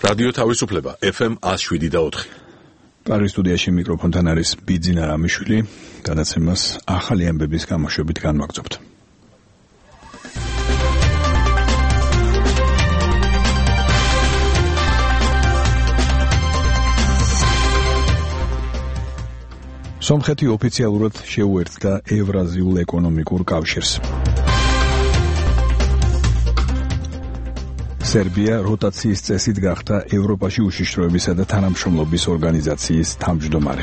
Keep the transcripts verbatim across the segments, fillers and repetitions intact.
რადიო თავისუფლება ეფ ემ one oh seven და four. პარის სტუდიაში მიკროფონთან არის ბიძინა რამიშვილი. გადაცემას ახალი ამბების გამოშვებით განვაგრძობთ. სომხეთი ოფიციალურად შეუერთდა ევრაზიულ ეკონომიკურ კავშირს. სერბია როტაციის წესით გახდა ევროპაში უშიშროებისა და თანამშრომლობის ორგანიზაციის თავმჯდომარე.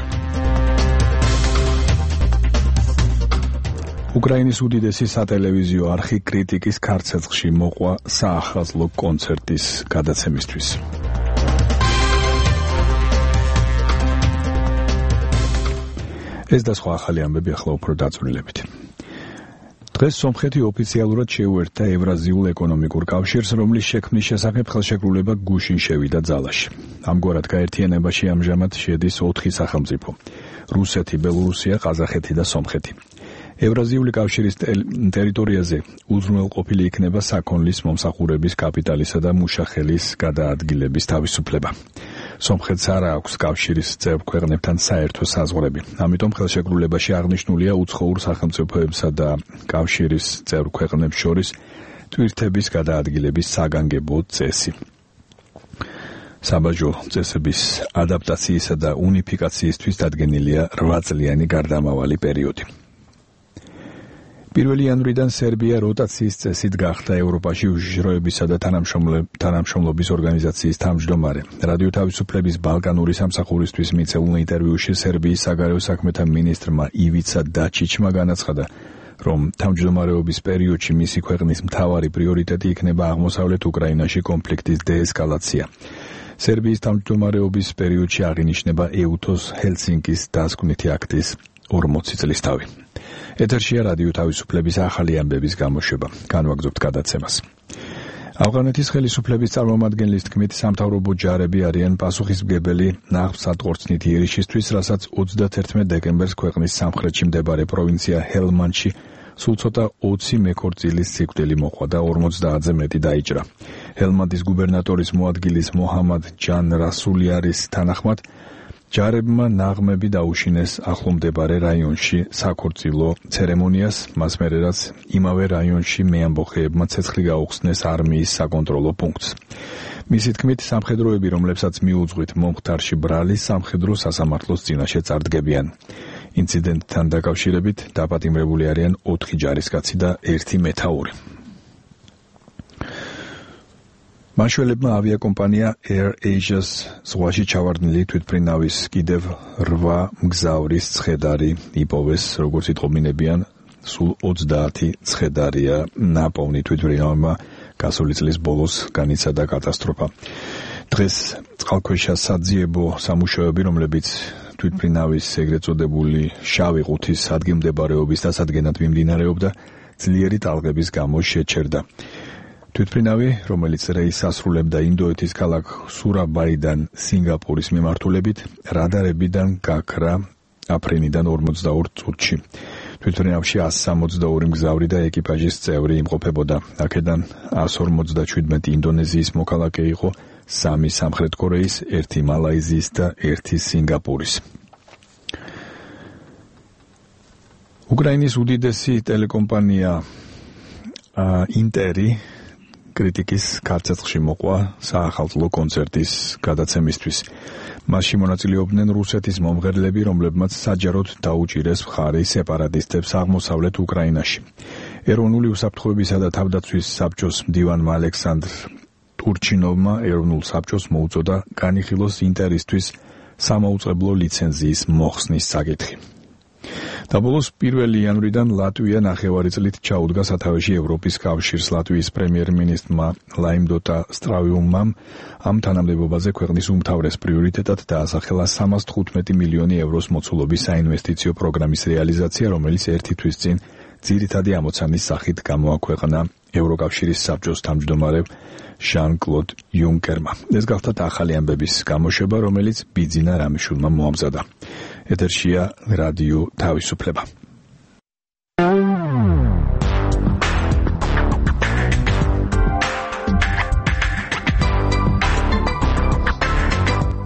უკრაინის უდიდესი სატელევიზიო არხი კრიტიკის ქარცეცხლში მოყვა საახალწლო კონცერტის გადაცემისთვის. ეს და სხვა ახალი ამბები ახლა უფრო დაწვრილებით. დღეს სომხეთი ოფიციალურად შეუერთდა ევრაზიულ ეკონომიკურ კავშირს, რომლის შექმნის შესახებ ხელშეკრულება გუშინ შევიდა ძალაში. ამგვარად გაერთიანებაში ამჟამად შედის ოთხი სახელმწიფო: რუსეთი, ბელორუსია, ყაზახეთი და სომხეთი. ევრაზიული კავშირის ტერიტორიაზე უზრუნველყოფილი იქნება საქონლის, მომსახურების, კაპიტალისა და მუშახელის გადაადგილების თავისუფლება. სომხეთს არ აქვს კავშირის წევრ ქვეყნებთან საერთო საზღვრები. ამიტომ ხელშეკრულებაში აღნიშნულია უცხოურ სახელმწიფოებსა და კავშირის წევრ ქვეყნებს შორის ტვირთების გადაადგილების საგანგებო წესი. საბაჟო წესების ადაპტაციისა და უნიფიკაციისთვის დადგენილია რვა წლიანი გარდამავალი პერიოდი. პირველი იანვრიდან სერბია როტაციის წესით გახდა ევროპაში უშიშროებისა და თანამშრომლობის ორგანიზაციის თავმჯდომარე. რადიო თავისუფლების ბალკანური სამსახურისთვის მიცემულ ინტერვიუში სერბიის საგარეო საქმეთა მინისტრმა ივიცა დაჩიჩმა განაცხადა, რომ თავმჯდომარეობის პერიოდში მისი ქვეყნის მთავარი პრიორიტეტი იქნება აღმოსავლეთ უკრაინაში კონფლიქტის დეესკალაცია. სერბიის თავმჯდომარეობის პერიოდში აღინიშნება ეუთოს ჰელსინკის დასკვნითი აქტის ორმოცი წლისთავი. ეთერშია რადიო თავისუფლების ახალი ამბების გამოშვება. განვაგრძობთ გადაცემას. ავღანეთის ხელისუფლების წარმომადგენლის თქმით, სამთავრობო ჯარები არიან პასუხისმგებელი ნაღვსატყორცნით იერიშისთვის, რასაც ოცდაათერთმეტ დეკემბერს ქვეყნის სამხრეთში მდებარე პროვინცია ჰელმანდში სულ ცოტა ოცი მეკორწილის სიკვდილი მოყვა და ორმოცდაათზე მეტი დაიჭრა. ჰელმანდის გუბერნატორის მოადგილის მოჰამად ჯან რასულიარის თანახმად, ჯარებმა ნაღმები დაუშინეს ახლომდებარე რაიონში საქორწილო ცერემონიას, მას მერე რაც იმავე რაიონში მეამბოხეებმა ცეცხლი გაუხსნეს არმიის საკონტროლო პუნქტს. მისი თქმით, სამხედროები, რომლებსაც მიუძღვით მომხდარში ბრალი, სამხედრო სასამართლოს წინაშე წარდგებიან. ინციდენტთან დაკავშირებით დაპატიმრებული არიან ოთხი ჯარისკაცი და ერთი მეთაური. მაშველებმა ავიაკომპანია Air Asia's ზღვაში ჩავარდნილი თვითმფრინავის კიდევ რვა მგზავრის ცხედარი იპოვეს, როგორც იტყობინებიან, სულ ოცდაათი ცხედარია ნაპოვნი თვითმფრინავმა გასული წლის ბოლოს განიცადა კატასტროფა. დღეს წყალქვეშა საძიებო სამუშაოები, რომლებიც თვითმფრინავის ეგრეთ წოდებული შავი ყუთის ადგილმდებარეობის დასადგენად მიმდინარეობდა, ძლიერი ტალღების გამო შეჩერდა. თვითმფრინავი, რომელიც რეისს ასრულებდა ინდოეთის ქალაქ სურაბაიდან სინგაპურის მიმართულებით, რადარებიდან გაქრა აფრენიდან ორმოცდაორ წუთში. თვითმფრინავში εκατს სამოცდაორი მგზავრი და ეკიპაჟის წევრი იმყოფებოდა. აქედან εκατს ორმოცდაჩვიდმეტი ინდონეზიის მოქალაქე იყო, სამი სამხრეთ კორეის, ერთი მალაიზიის და ერთი სინგაპურის. უკრაინის უდიდესი ტელეკომპანია ინტერი კრიტიკის ქარცეცხლში მოყვა საახალწლო კონცერტის გადაცემისთვის. მასში მონაწილეობდნენ რუსეთის მომღერლები, რომლებმაც საჯაროდ დაუჭირეს მხარი სეპარატისტებს აღმოსავლეთ უკრაინაში. ეროვნული უსაფრთხოებისა და თავდაცვის საბჭოს მდივანმა ალექსანდრ ტურჩინოვმა ეროვნულ საბჭოს მოუწოდა განიხილოს ინტერისთვის სამაუწყებლო ლიცენზიის მოხსნის საკითხი. დაბოლოს პირველი იანვრიდან ლატვია ნახევარი წლით ჩაუდგა სათავეში ევროპის კავშირს. ლატვიის პრემიერ-მინისტრმა ლაიმდოტა სტრავიუმამ ამ თანამდებობაზე ქვეყნის უმთავრეს პრიორიტეტად დაასახელა სამას თხუთმეტი მილიონი ევროს მოცულობის საინვესტიციო პროგრამის რეალიზაცია, რომელიც ერთი თვის წინ ძირითადი ამოცანის სახით გამოაქვეყნა ევროკავშირის საბჭოს თავმჯდომარემ ჟან-კლოდ იუნკერმა. ეს გახლდათ ახალი ამბების გამოშვება, რომელიც ბიძინა რამიშვილმა მოამზადა. ეთერშია რადიო თავისუფლება.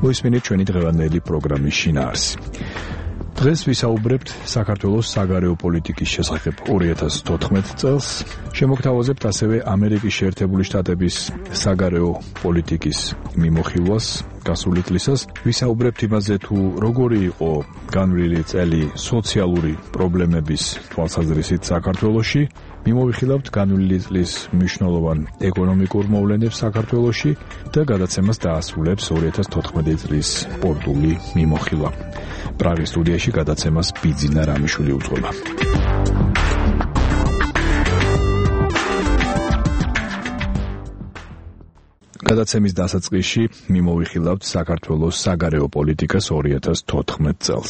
მოისმინეთ ჩვენი დღევანდელი პროგრამის შინაარსი. დღეს ვისაუბრებთ საქართველოს საგარეო პოლიტიკის შესახებ ორი ათას თოთხმეტ წელს. შემოგთავაზებთ ასევე ამერიკის შეერთებული შტატების საგარეო პოლიტიკის მიმოხილვას გასული წლისას. ვისაუბრებთ იმაზე, თუ როგორი იყო განვლილი წელი სოციალური პრობლემების თვალსაზრისით საქართველოში. მიმოვიხილავთ განვლილი წლის მნიშვნელოვან ეკონომიკურ მოვლენებს საქართველოში და გადაცემას დაასრულებს ორი ათას თოთხმეტი წლის სპორტული მიმოხილვა. პრაღის სტუდიაში გადაცემას ბიძინა რამიშვილი უძღვება. გადაცემის დასაწყისში მიმოვიხილავთ საქართველოს საგარეო პოლიტიკას ორი ათას თოთხმეტ წელს.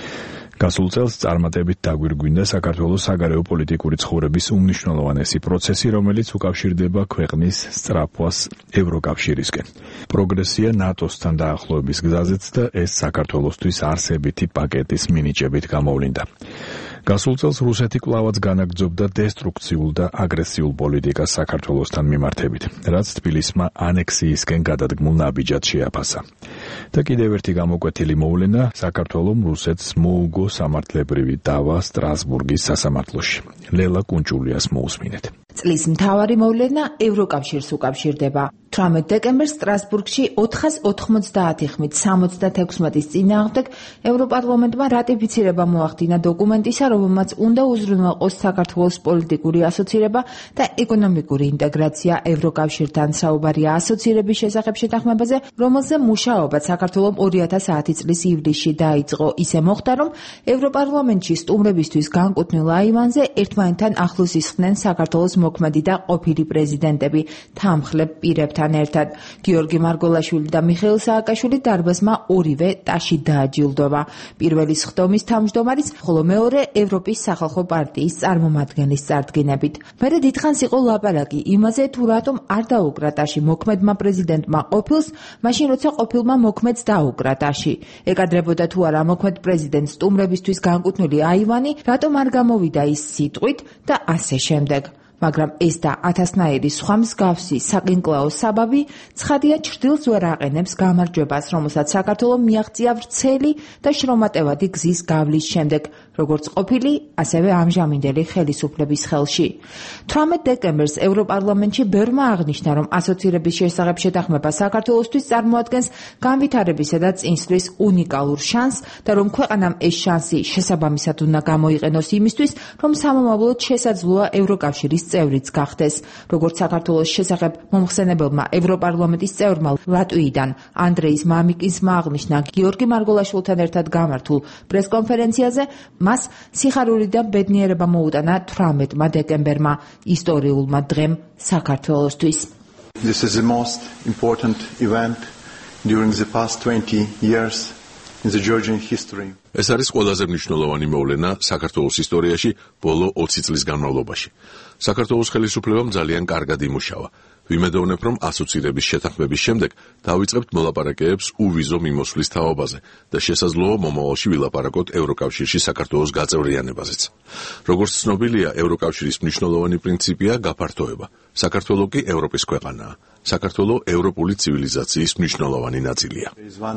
გასულ წელს წარმატებით დაგვირგვინდა საქართველოს საგარეო პოლიტიკური ცხოვრების უმნიშვნელოვანესი პროცესი, რომელიც უკავშირდება ქვეყნის სწრაფვას ევროკავშირისკენ. პროგრესია ნატოსთან დაახლოების გზაზეც და ეს საქართველოსთვის არსებითი პაკეტის მინიჭებით გამოვლინდა. გასულ წელს რუსეთი კვლავაც განაგრძობდა დესტრუქციულ და აგრესიულ პოლიტიკას საქართველოსთან მიმართებით, რაც თბილისმა ანექსიისკენ გადადგმულ ნაბიჯად შეაფასა. და კიდევ ერთი გამოკვეთილი მოვლენა საქართველომ რუსეთს მოუგო სამართლებრივი დავა სტრასბურგის სასამართლოში. ლელა კუნჭულიას მოусმინეთ. წლის მთავარი მოვლენა ევროკავშირს უკავშირდება. თვრამეტ დეკემბერს სტრასბურგში ოთხას ოთხმოცდაათი ხმით სამოცდათექვსმეტის წინააღმდეგ ევროპარლამენტმა რატიფიცირება მოახდინა დოკუმენტისა, რომელმაც უნდა უზრუნველყოს საქართველოს პოლიტიკური ასოცირება და ეკონომიკური ინტეგრაცია ევროკავშირთან. საუბარია ასოცირების შესახებ შეთანხმებაზე, რომელზე მუშაობა საქართველომ ორი ათას ათი წლის ივლისში დაიწყო. ისე მოხდა, რომ ევროპარლამენტში სტუმრებისთვის განკუთვნილ აივანზე ერთმანეთთან ახლოს ისხდნენ საქართველოს მოქმედი და ყოფილი პრეზიდენტები თანმხლებ პირებთან ერთად. გიორგი მარგოლაშვილი და მიხეილ სააკაშვილი დარბაზმა ორივე ტაში დააჯილდოვა. პირველი სხდომის თავმჯდომარის, ხოლო მეორე ევროპის სახალხო პარტიის წარმომადგენლის წარდგინებით. მერე დიდხანს იყო ლაპარაკი იმაზე, თუ რატომ არ დაუკრა ტაში მოქმედმა პრეზიდენტმა ყოფილს, მაშინ როცა ყოფილმა მოქმედს დაუკრა ტაში. ეკადრებოდა თუ არა მოქმედ პრეზიდენტს სტუმრებისთვის განკუთვნილი აივანი, რატომ არ გამოვიდა ის სიტყვით და ასე შემდეგ. მაგრამ ეს და ათასნაირი სხვა მსგავსი საყინკლაო საბაბი ცხადია ჩრდილს ვერ აყენებს გამარჯვებას, რომელსაც საქართველომ მიაღწია ვრცელი და შრომატევადი გზის გავლის შემდეგ, როგორც ყოფილი, ასევე ამჟამინდელი ხელისუფლების ხელში. თვრამეტ დეკემბერს ევროპარლამენტში ბევრმა აღნიშნა, რომ ასოცირების შესახებ შეთანხმება საქართველოსთვის წარმოადგენს განვითარებისა და წინსვლის უნიკალურ შანსს და რომ ქვეყანამ ეს შანსი შესაბამისად უნდა გამოიყენოს იმისთვის, რომ სამომავლოდ შესაძლოა ევროკავშირის წევრიც გახდეს. როგორც საქართველოს შესახებ მომხსენებელმა ევროპარლამენტის წევრმა ლატვიიდან ანდრეის მამიკინსმა აღნიშნა გიორგი მარგოლაშვილთან ერთად გამართულ პრესკონფერენციაზე, მას სიხარული და ბედნიერება მოუტანა თვრამეტმა დეკემბერმა, ისტორიულმა დღემ საქართველოსთვის. This is the most important event during the past twenty years in the Georgian history. ეს არის ყველაზე მნიშვნელოვანი მოვლენა საქართველოს ისტორიაში ბოლო ოცი წლის განმავლობაში. საქართველოს ხელისუფლებამ ძალიან კარგად იმუშავა. ვიმედოვნებ, რომ ასოცირების შეთანხმების შემდეგ დავიწყებთ მოლაპარაკებებს უვიზო მიმოსვლის თაობაზე და შესაძლოა მომავალში ვილაპარაკოთ ევროკავშირში საქართველოს გაწევრიანებაზეც. როგორც ცნობილია, ევროკავშირის მნიშვნელოვანი პრინციპია გაფართოება. საქართველო კი ევროპის ქვეყანაა. საქართველო ევროპული ცივილიზაციის მნიშვნელოვანი ნაწილია.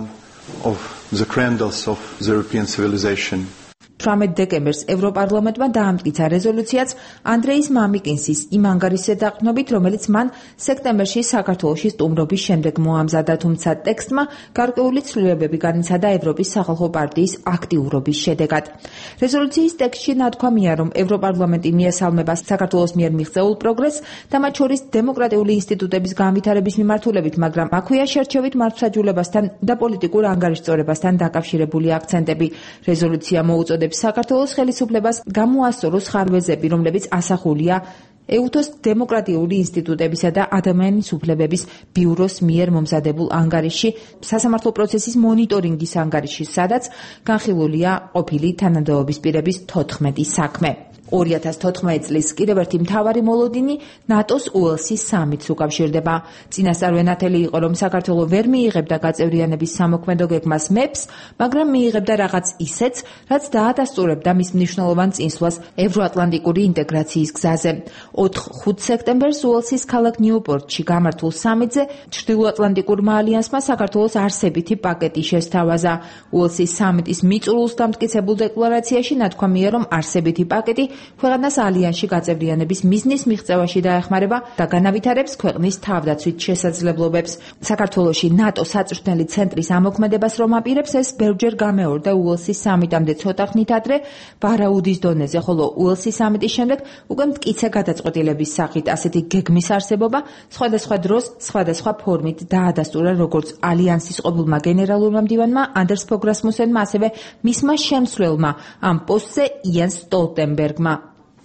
Of the cradles of the European civilization. თვრამეტ დეკემბერს ევროპარლამენტმა დაამტკიცა რეზოლუციაც ანდრეის მამიკინსის იმ ანგარიშზე დაყრდნობით, რომელიც მან სექტემბერში საქართველოში სტუმრობის შემდეგ მოამზადა, თუმცა ტექსტმა გარკვეული ცვლილებები განიცადა ევროპის სახალხო პარტიის აქტიურობის შედეგად. რეზოლუციის ტექსტში ნათქვამია, რომ ევროპარლამენტი მიესალმება საქართველოს მიერ მიღწეულ პროგრესს და მათ შორის დემოკრატიული ინსტიტუტების განვითარების მიმართულებით, მაგრამ აქვეა შერჩევით მართლმსაჯულებასთან და პოლიტიკურ ანგარიშწორებასთან დაკავშირებული აქცენტები. რეზოლუცია მოუწოდებს საქართველოს ხელისუფლებას გამოასწოროს ხარვეზები, რომლებიც ასახულია ეუთოს დემოკრატიული ინსტიტუტებისა და ადამიანის უფლებების ბიუროს მიერ მომზადებულ ანგარიშში, სასამართლო პროცესის მონიტორინგის ანგარიშში, სადაც განხილულია ყოფილი თანამდებობის პირების თოთხმეტი საქმე. ორი ათას თოთხმეტი წლის კიდევ ერთი მთავარი მოლოდინი ნატოს უელსის სამიტს უკავშირდება. წინასწარ ნათელი იყო, რომ საქართველო ვერ მიიღებდა გაწევრიანების სამოქმედო გეგმას მეფს, მაგრამ მიიღებდა რაღაც ისეთს, რაც დაადასტურებდა მის მნიშვნელოვან წინსვლას ევროატლანტიკური ინტეგრაციის გზაზე. ოთხ-ხუთ სექტემბერს უელსის ქალაქ ნიუპორტში გამართულ სამიტზე ჩრდილოატლანტიკურმა ალიანსმა საქართველოს არსებითი პაკეტი შესთავაზა. უელსის სამიტის მიწურულს დამტკიცებულ დეკლარაციაში ნათქვამია, რომ არსებითი პაკეტი ქვეყანას ალიანსში გაწევრიანების მიზნის მიღწევაში დაეხმარება და განავითარებს ქვეყნის თავდაცვით შესაძლებლობებს. საქართველოში ნატო საწვრთნელი ცენტრის ამოქმედებას რომ აპირებს, ეს ბევრჯერ გამეორდა უელსის სამიტამდე ცოტა ხნით ადრე ვარაუდის დონეზე, ხოლო უელსის სამიტის შემდეგ უკვე მტკიცე გადაწყვეტილების სახით ასეთი გეგმის არსებობა სხვადასხვა დროს სხვადასხვა ფორმით დაადასტურა როგორც ალიანსის ყოფილმა გენერალურმა მდივანმა ანდერს ფოგ რასმუსენმა, ასევე მისმა შემსვლელმა ამ პოსტზე იან სტოლტენბერგმა.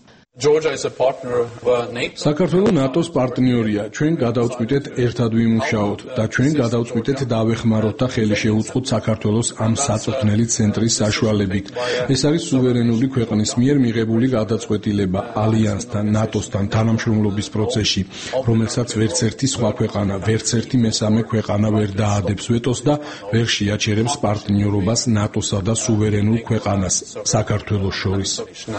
საქართველო ნატოს პარტნიორია. ჩვენ გადავწყვიტეთ ერთად ვიმუშაოთ და ჩვენ გადავწყვიტეთ დავეხმაროთ და ხელი შეუწყოთ საქართველოს ამ საწვრთნელი ცენტრის საშუალებით. ეს არის სუვერენული ქვეყნის მიერ მიღებული გადაწყვეტილება ალიანსთან, ნატოსთან თანამშრომლობის პროცესში, რომელსაც ვერც ერთი სხვა ქვეყანა, ვერც ერთი მესამე ქვეყანა ვერ დაადებს ვეტოს და ვერ შეაჩერებს პარტნიორობას ნატოსა და სუვერენულ ქვეყანას საქართველოს შორის.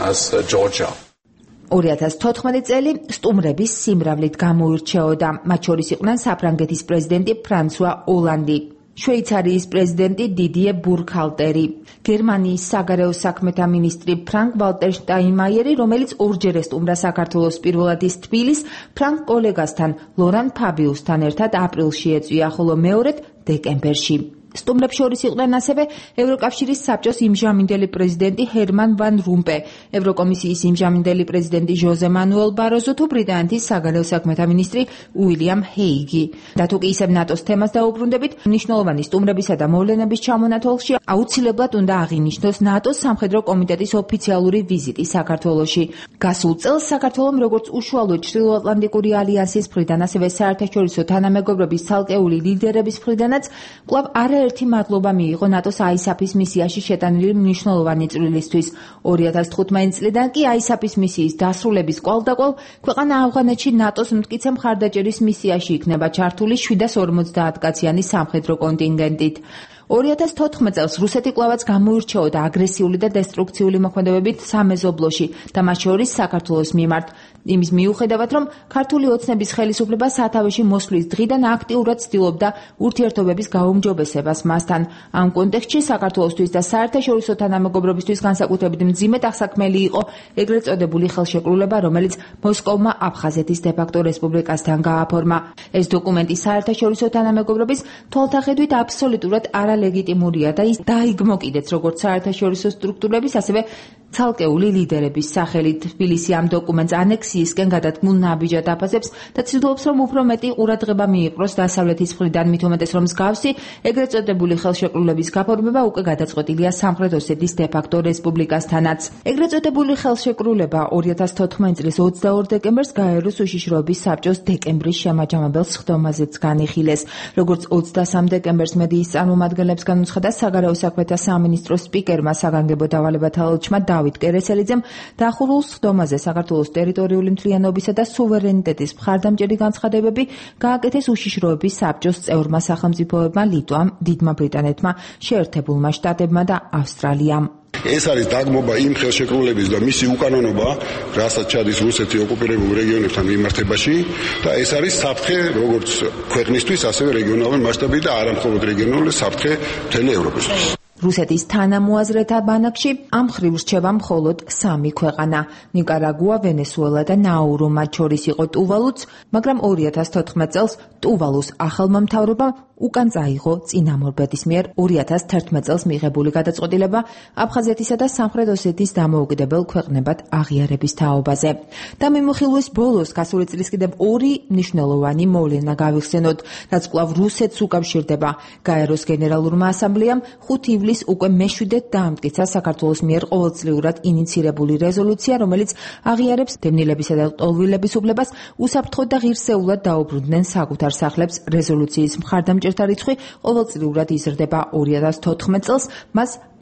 ორი ათას თოთხმეტი წელი სტუმრების სიმრავლით გამოირჩეოდა. მათ შორის იყვნენ საფრანგეთის პრეზიდენტი ფრანსუა ოლანდი, შვეიცარიის პრეზიდენტი დიდიე ბურქჰალტერი, გერმანიის საგარეო საქმეთა მინისტრი ფრანკ ვალტერ შტაინმაიერი, რომელიც ორჯერ ესტუმრა საქართველოს პირველად ის თბილის ფრანკ კოლეგასთან ლორან ფაბიუსთან ერთად აპრილში ეწვია, ხოლო მეორედ დეკემბერში. სტუმრებს შორის იყვნენ ასევე ევროკავშირის საბჭოს იმჟამინდელი პრეზიდენტი ჰერმან ვან რუმპე, ევროკომისიის იმჟამინდელი პრეზიდენტი ჟოზე მანუელ ბაროზო თუ ბრიტანეთის საგარეო საქმეთა მინისტრი უილიამ ჰეიგი. და თუ კი ისევ ნატოს თემას დაუბრუნდებით, მნიშვნელოვანი სტუმრებისა და მოვლენების ჩამონათვალში აუცილებლად უნდა აღინიშნოს ნატოს სამხედრო კომიტეტის ოფიციალური ვიზიტი საქართველოში. გასულ წელს საქართველომ როგორც უშუალო ჩრდილოატლანტიკური ალიანსის მხრიდან, ასევე საერთაშორისო თანამეგობრობის ცალკეული ლიდერების მხრიდანაც კვლავ არა ერთი მადლობა მიიღო ნატოს აისაფის მისიაში შეტანილი მნიშვნელოვანი წვლილისთვის. ორი ათას თხუთმეტი წლიდან კი აისაფის მისიის დასრულების კვალდაკვალ ქვეყანა ავღანეთში ნატოს მტკიცე მხარდაჭერის მისიაში იქნება ჩართული შვიდას ორმოცდაათ კაციანი სამხედრო კონტინგენტით. ორი ათას თოთხმეტი წელს რუსეთი კვლავაც გამოირჩეოდა აგრესიული და დესტრუქციული მოქმედებებით სამეზობლოში და მათ შორის საქართველოს მიმართ. იმის მიუხედავად, რომ ქართული ოცნების ხელისუფლება სათავეში მოსვლის დღიდან აქტიურად ცდილობდა ურთიერთობების გაუმჯობესებას მასთან. ამ კონტექსტში საქართველოსთვის და საერთაშორისო თანამეგობრობისთვის განსაკუთრებით მძიმედ აღსაქმელი იყო ეგრეთ წოდებული ხელშეკრულება, რომელიც მოსკოვმა აფხაზეთის დე-ფაქტო რესპუბლიკასთან გააფორმა. ეს დოკუმენტი საერთაშორისო თანამეგობრობის თვალთახედვით აბსოლუტურად არალეგიტიმურია და ის დაიგმო კიდეც როგორც საერთაშორისო სტრუქტურების, ასევე ცალკეული ლიდერების სახელით. თბილისი ამ დოკუმენტს ანექსიისკენ გადადგმულ ნაბიჯად აფასებს და ცდილობს, რომ უფრო მეტი ყურადღება მიიპყროს დასავლეთის მხრიდან, მით უმეტეს, რომ მსგავსი ეგრეთ წოდებული ხელშეკრულების გაფორმება უკვე გადაწყვეტილია სამხრეთ ოსეთის დე-ფაქტო რესპუბლიკასთანაც. ეგრეთ წოდებული ხელშეკრულება ორი ათას თოთხმეტი წლის ოცდაორ დეკემბერს გაეროს უშიშროების საბჭოს დეკემბრის შემაჯამებელ სხდომაზეც განიხილეს. როგორც ოცდასამ დეკემბერს მედიის წარმომადგენლებს განუცხადა საგარეო საქმეთა სამინისტროს სპიკერმა საგანგებო დავალებათა ელჩმა დავით კერესელიძემ, დახურულ სხდომაზე საქართველოს ტერიტორიული მთლიანობისა და სუვერენიტეტის მხარდამჭერი განცხადებები გააკეთეს უშიშროების საბჭოს წევრმა სახელმწიფოებმა ლიტვამ, დიდმა ბრიტანეთმა, შეერთებულმა შტატებმა და ავსტრალიამ. ეს არის დაგმობა იმ ხელშეკრულების და მისი უკანონობა, რასაც ჩადის რუსეთი ოკუპირებულ რეგიონებთან მიმართებაში და ეს არის საფრთხე როგორც ქვეყნისთვის, ასევე რეგიონალური მასშტაბით და არა მხოლოდ რეგიონალური საფრთხე მთელი ევროპისთვის. რუსეთის თანამოაზრეთა ბანაკში ამ მხრივ რჩება მხოლოდ სამი ქვეყანა: ნიკარაგუა, ვენესუელა და ნაურუ. მათ შორის იყო ტუვალუც, მაგრამ ორი ათას თოთხმეტი წელს ტუვალუს ახალმა მთავრობამ უკან წაიღო წინამორბედის მიერ ორი ათას თერთმეტი წელს მიღებული გადაწყვეტილება აფხაზეთისა და სამხრეთ ოსეთის დამოუკიდებელ ქვეყნებად აღიარების თაობაზე. და მიმოხილვის ბოლოს გასული წლის კიდევ ორი მნიშვნელოვანი მოვლენა გავიხსენოთ, რაც კვლავ რუსეთს უკავშირდება. გაეროს გენერალურმა ასამბლეამ ხუთი ივლისს უკვე მეშვიდედ დაამტკიცა საქართველოს მიერ ყოველწლიურად ინიცირებული რეზოლუცია, რომელიც აღიარებს დევნილებისა და ტოლვილების უფლებას უსაფრთხოდ და ღირსეულად დაუბრუნდნენ საკუთარ სახლებს. რეზოლუციის მხარდამჭერთა რიცხვი ყოველწლიურად იზრდება. ორი ათას თოთხმეტი წელს მას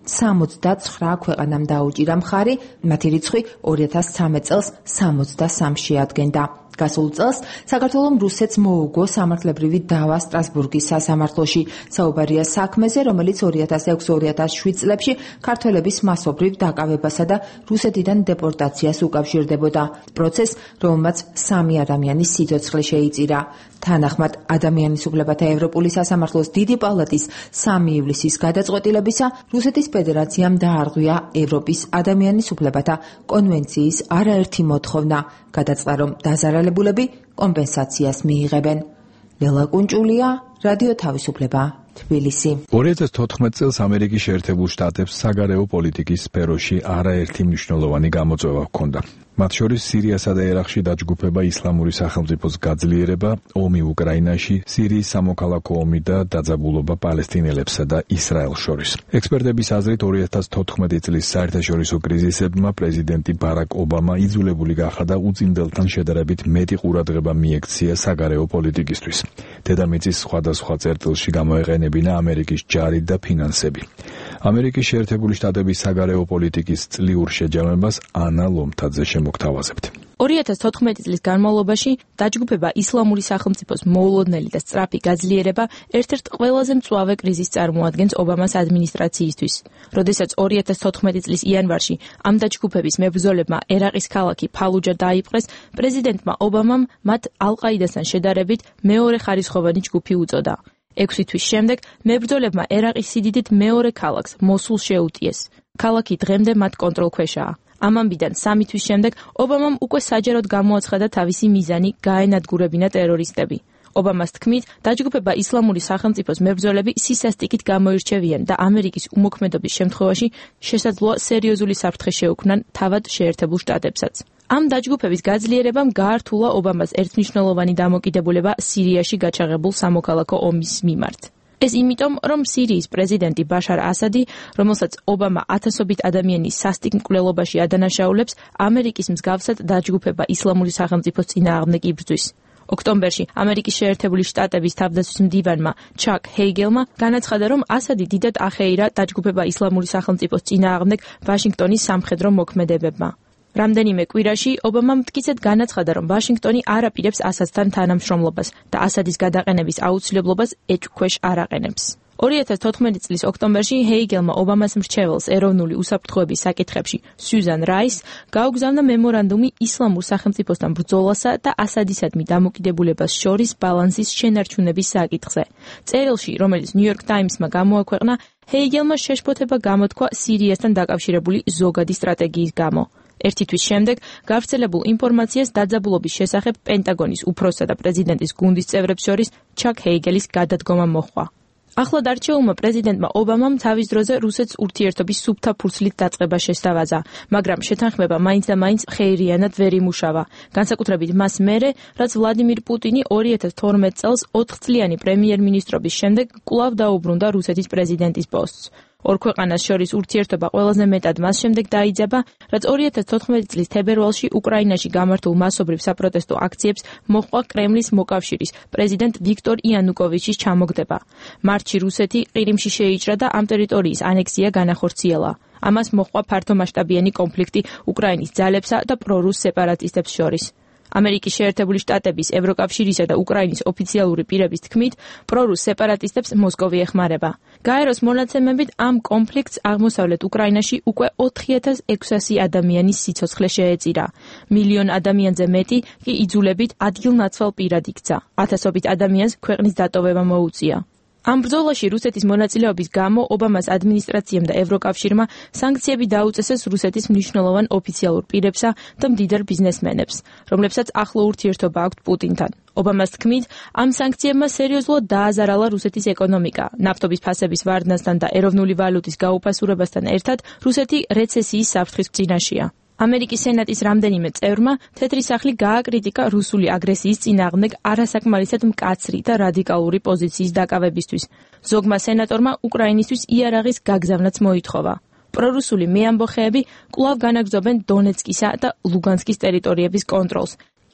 სამოცდაცხრა ქვეყანამ დაუჭირა მხარი, მათი რიცხვი ორი ათას ცხრამეტ წელს სამოცდასამში ადგენდა. გასულ წელს საქართველომ რუსეთს მოუგო სამართლებრივი დავა სტრასბურგის სასამართლოში. საუბარია საქმეზე, რომელიც ორი ათას ექვსი ორი ათას შვიდ წლებში ქართველების მასობრივ დაკავებასა და რუსეთიდან დეპორტაციას უკავშირდებოდა. პროცესს, რომელმაც სამი ადამიანის სიცოცხლე შეიწირა. თანახმად ადამიანის უფლებათა ევროპული სასამართლოს დიდი პალატის სამი ივლისის გადაწყვეტილებისა, რუსეთის ფედერაციამ დაარღვია ევროპის ადამიანის უფლებათა კონვენციის არაერთი მოთხოვნა, გადაწყდა, რომ დაზარალებულები კომპენსაციას მიიღებენ. ლელა კუნჭულია, რადიო თავისუფლება, თბილისი. ორი ათას თოთხმეტ წელს ამერიკის შეერთებულ შტატებს საგარეო პოლიტიკის სფეროში არაერთი მნიშვნელოვანი გამოწვევა ჰქონდა. მათ შორის სირიასა და ერაყში დაჯგუფება ისლამური სახელმწიფოს გაძლიერება, ომი უკრაინაში, სირიის სამოქალაქო ომი და დაძაბულობა პალესტინელებსა და ისრაელს შორის. ექსპერტების აზრით ორი ათას თოთხმეტი წლის საერთაშორისო კრიზისებმა პრეზიდენტი ბარაკ ობამა იძულებული გახდა და უწინდელთან შედარებით მეტი ყურადღება მიექცია საგარეო პოლიტიკისთვის. დედამიწის სხვადასხვა წერტილში გამოეყენებინა ამერიკის ჯარი და ფინანსები. ამერიკის შეერთებული შტატების საგარეო პოლიტიკის წლიურ შეჯამებას ანა ლომთაძე შემოგთავაზებთ. ორი ათას თოთხმეტი წლის განმავლობაში დაჯგუფება ისლამური სახელმწიფოს მოულოდნელი და სწრაფი გაძლიერება ერთ-ერთ ყველაზე მწვავე კრიზისს წარმოადგენს ობამას ადმინისტრაციისთვის. როდესაც ორი ათას თოთხმეტი წლის იანვარში ამ დაჯგუფების მებრძოლებმა ერაყის ქალაქი ფალუჯა დაიპყრეს, პრეზიდენტმა ობამამ მათ ალ-ყაიდასთან შედარებით მეორე ხარისხოვანი ჯგუფი უწოდა. ექვსი თვის შემდეგ მებრძოლებმა ერაყის სიდიდით მეორე ქალაქს მოსულს შეუტიეს. ქალაქი დღემდე მათ კონტროლქვეშაა. ამ ამბიდან სამი თვის შემდეგ ობამამ უკვე საჯაროდ გამოაცხადა თავისი მიზანი გაენადგურებინა ტერორისტები. ობამას თქმით, დაჯგუფება ისლამური სახელმწიფოს მებრძოლები სისასტიკით გამოირჩევიან და ამერიკის უმოქმედობის შემთხვევაში შესაძლოა სერიოზული საფრთხე შეუქმნან თავად შეერთებულ შტატებსაც. ამ დაჯგუფების გაძლიერებამ გაართულა ობამას ერთმნიშვნელოვანი დამოკიდებულება სირიაში გაჩაღებულ სამოქალაქო ომის მიმართ. ეს იმიტომ, რომ სირიის პრეზიდენტი ბაშარ ასადი, რომელსაც ობამა ათასობით ადამიანის სასტიკ მკვლელობაში ადანაშაულებს, ამერიკის მსგავსად დაჯგუფება ისლამური სახელმწიფოს წინააღმდეგ იბრძვის. ოქტომბერში ამერიკის შეერთებული შტატების თავდაცვის მდივანმა ჩაკ ჰეიგელმა განაცხადა, რომ ასადი დიდად ახეირა დაჯგუფება ისლამური სახელმწიფოს წინააღმდეგ ვაშინგტონის სამხედრო მოქმედებებმა. რამდენიმე კვირაში ობამამ მტკიცედ განაცხადა, რომ ვაშინგტონი არ აპირებს ასადთან თანამშრომლობას და ასადის გადაყენების აუცილებლობას ეჭვქვეშ არ აყენებს. ორი ათას თოთხმეტი წლის ოქტომბერში ჰეიგელმა ობამას მრჩეველს ეროვნული უსაფრთხოების საკითხებში სიუზან რაის გაუგზავნა მემორანდუმი ისლამურ სახელმწიფოსთან ბრძოლასა და ასადისადმი დამოკიდებულებას შორის ბალანსის შენარჩუნების საკითხზე. წერილში, რომელიც ნიუ-იორკ ტაიმსმა გამოაქვეყნა, ჰეიგელმა შეშფოთება გამოთქვა სირიასთან დაკავშირებული ზოგადი სტრატეგიის გამო. ერთი თვის შემდეგ გავრცელებულ ინფორმაციას დაძაბულობის შესახებ პენტაგონის უფროსსა და პრეზიდენტის გუნდის წევრებს შორის ჩაკ ჰეიგელის გადადგომა მოჰყვა. ახლად არჩეულმა პრეზიდენტმა ობამამ თავის დროზე რუსეთს ურთიერთობის სუფთა ფურცლით დაწყება შესთავაზა, მაგრამ შეთანხმება მაინც და მაინც ხეირიანად ვერ იმუშავა. განსაკუთრებით მას მერე, რაც ვლადიმირ პუტინი ორი ათას თორმეტ წელს ოთხწლიანი პრემიერ-მინისტრობის შემდეგ კვლავ დაუბრუნდა რუსეთის პრეზიდენტის პოსტს. ორ ქვეყანას შორის ურთიერთობა ყველაზე მეტად მას შემდეგ დაიძაბა, რაც ორი ათას თოთხმეტი წლის თებერვალში უკრაინაში გამართულ მასობრივ საპროტესტო აქციებს მოჰყვა კრემლის მოკავშირის პრეზიდენტ ვიქტორ იანუკოვიჩის ჩამოგდება. მარტში რუსეთი ყირიმში შეიჭრა და ამ ტერიტორიის ანექსია განახორციელა. ამას მოჰყვა ფართომასშტაბიანი კონფლიქტი უკრაინის ძალებსა და პრორუს სეპარატისტებს შორის. ამერიკის შეერთებული შტატების, ევროკავშირისა და უკრაინის ოფიციალური პირების თქმით, პრორუს სეპარატისტებს მოსკოვი ეხმარება. გაეროს მონაცემებით ამ კონფლიქტს აღმოსავლეთ უკრაინაში უკვე ოთხი ათას ექვსასი ადამიანის სიცოცხლე შეეწირა. მილიონ ადამიანზე მეტი კი იძულებით ადგილნაცვალ პირად იქცა. ათასობით ადამიანს ქვეყნის დატოვება მოუწია. ამ ბრძოლაში რუსეთის მონაწილეობის გამო ობამას ადმინისტრაციამ და ევროკავშირმა სანქციები დაუწესეს რუსეთის მნიშვნელოვან ოფიციალურ პირებსა და მდიდარ ბიზნესმენებს, რომლებსაც ახლო ურთიერთობა აქვთ პუტინთან. ობამას თქმით, ამ სანქციებმა სერიოზულად დააზარალა რუსეთის ეკონომიკა. ნავთობის ფასების ვარდნასთან და ეროვნული ვალუტის გაუფასურებასთან ერთად რუსეთი რეცესიის საფრთხის წინაშეა. ამერიკის სენატის რამდენიმე წევრმა თეთრი სახლი გააკრიტიკა რუსული აგრესიის წინააღმდეგ არასაკმარისად მკაცრი და რადიკალური პოზიციის დაკავებისთვის. ზოგმა სენატორმა უკრაინისთვის იარაღის გაგზავნაც მოითხოვა. პრორუსული მეამბოხეები კვლავ განაგრძობენ დონეცკისა და ლუგანსკის ტერიტორიების კონტროლს.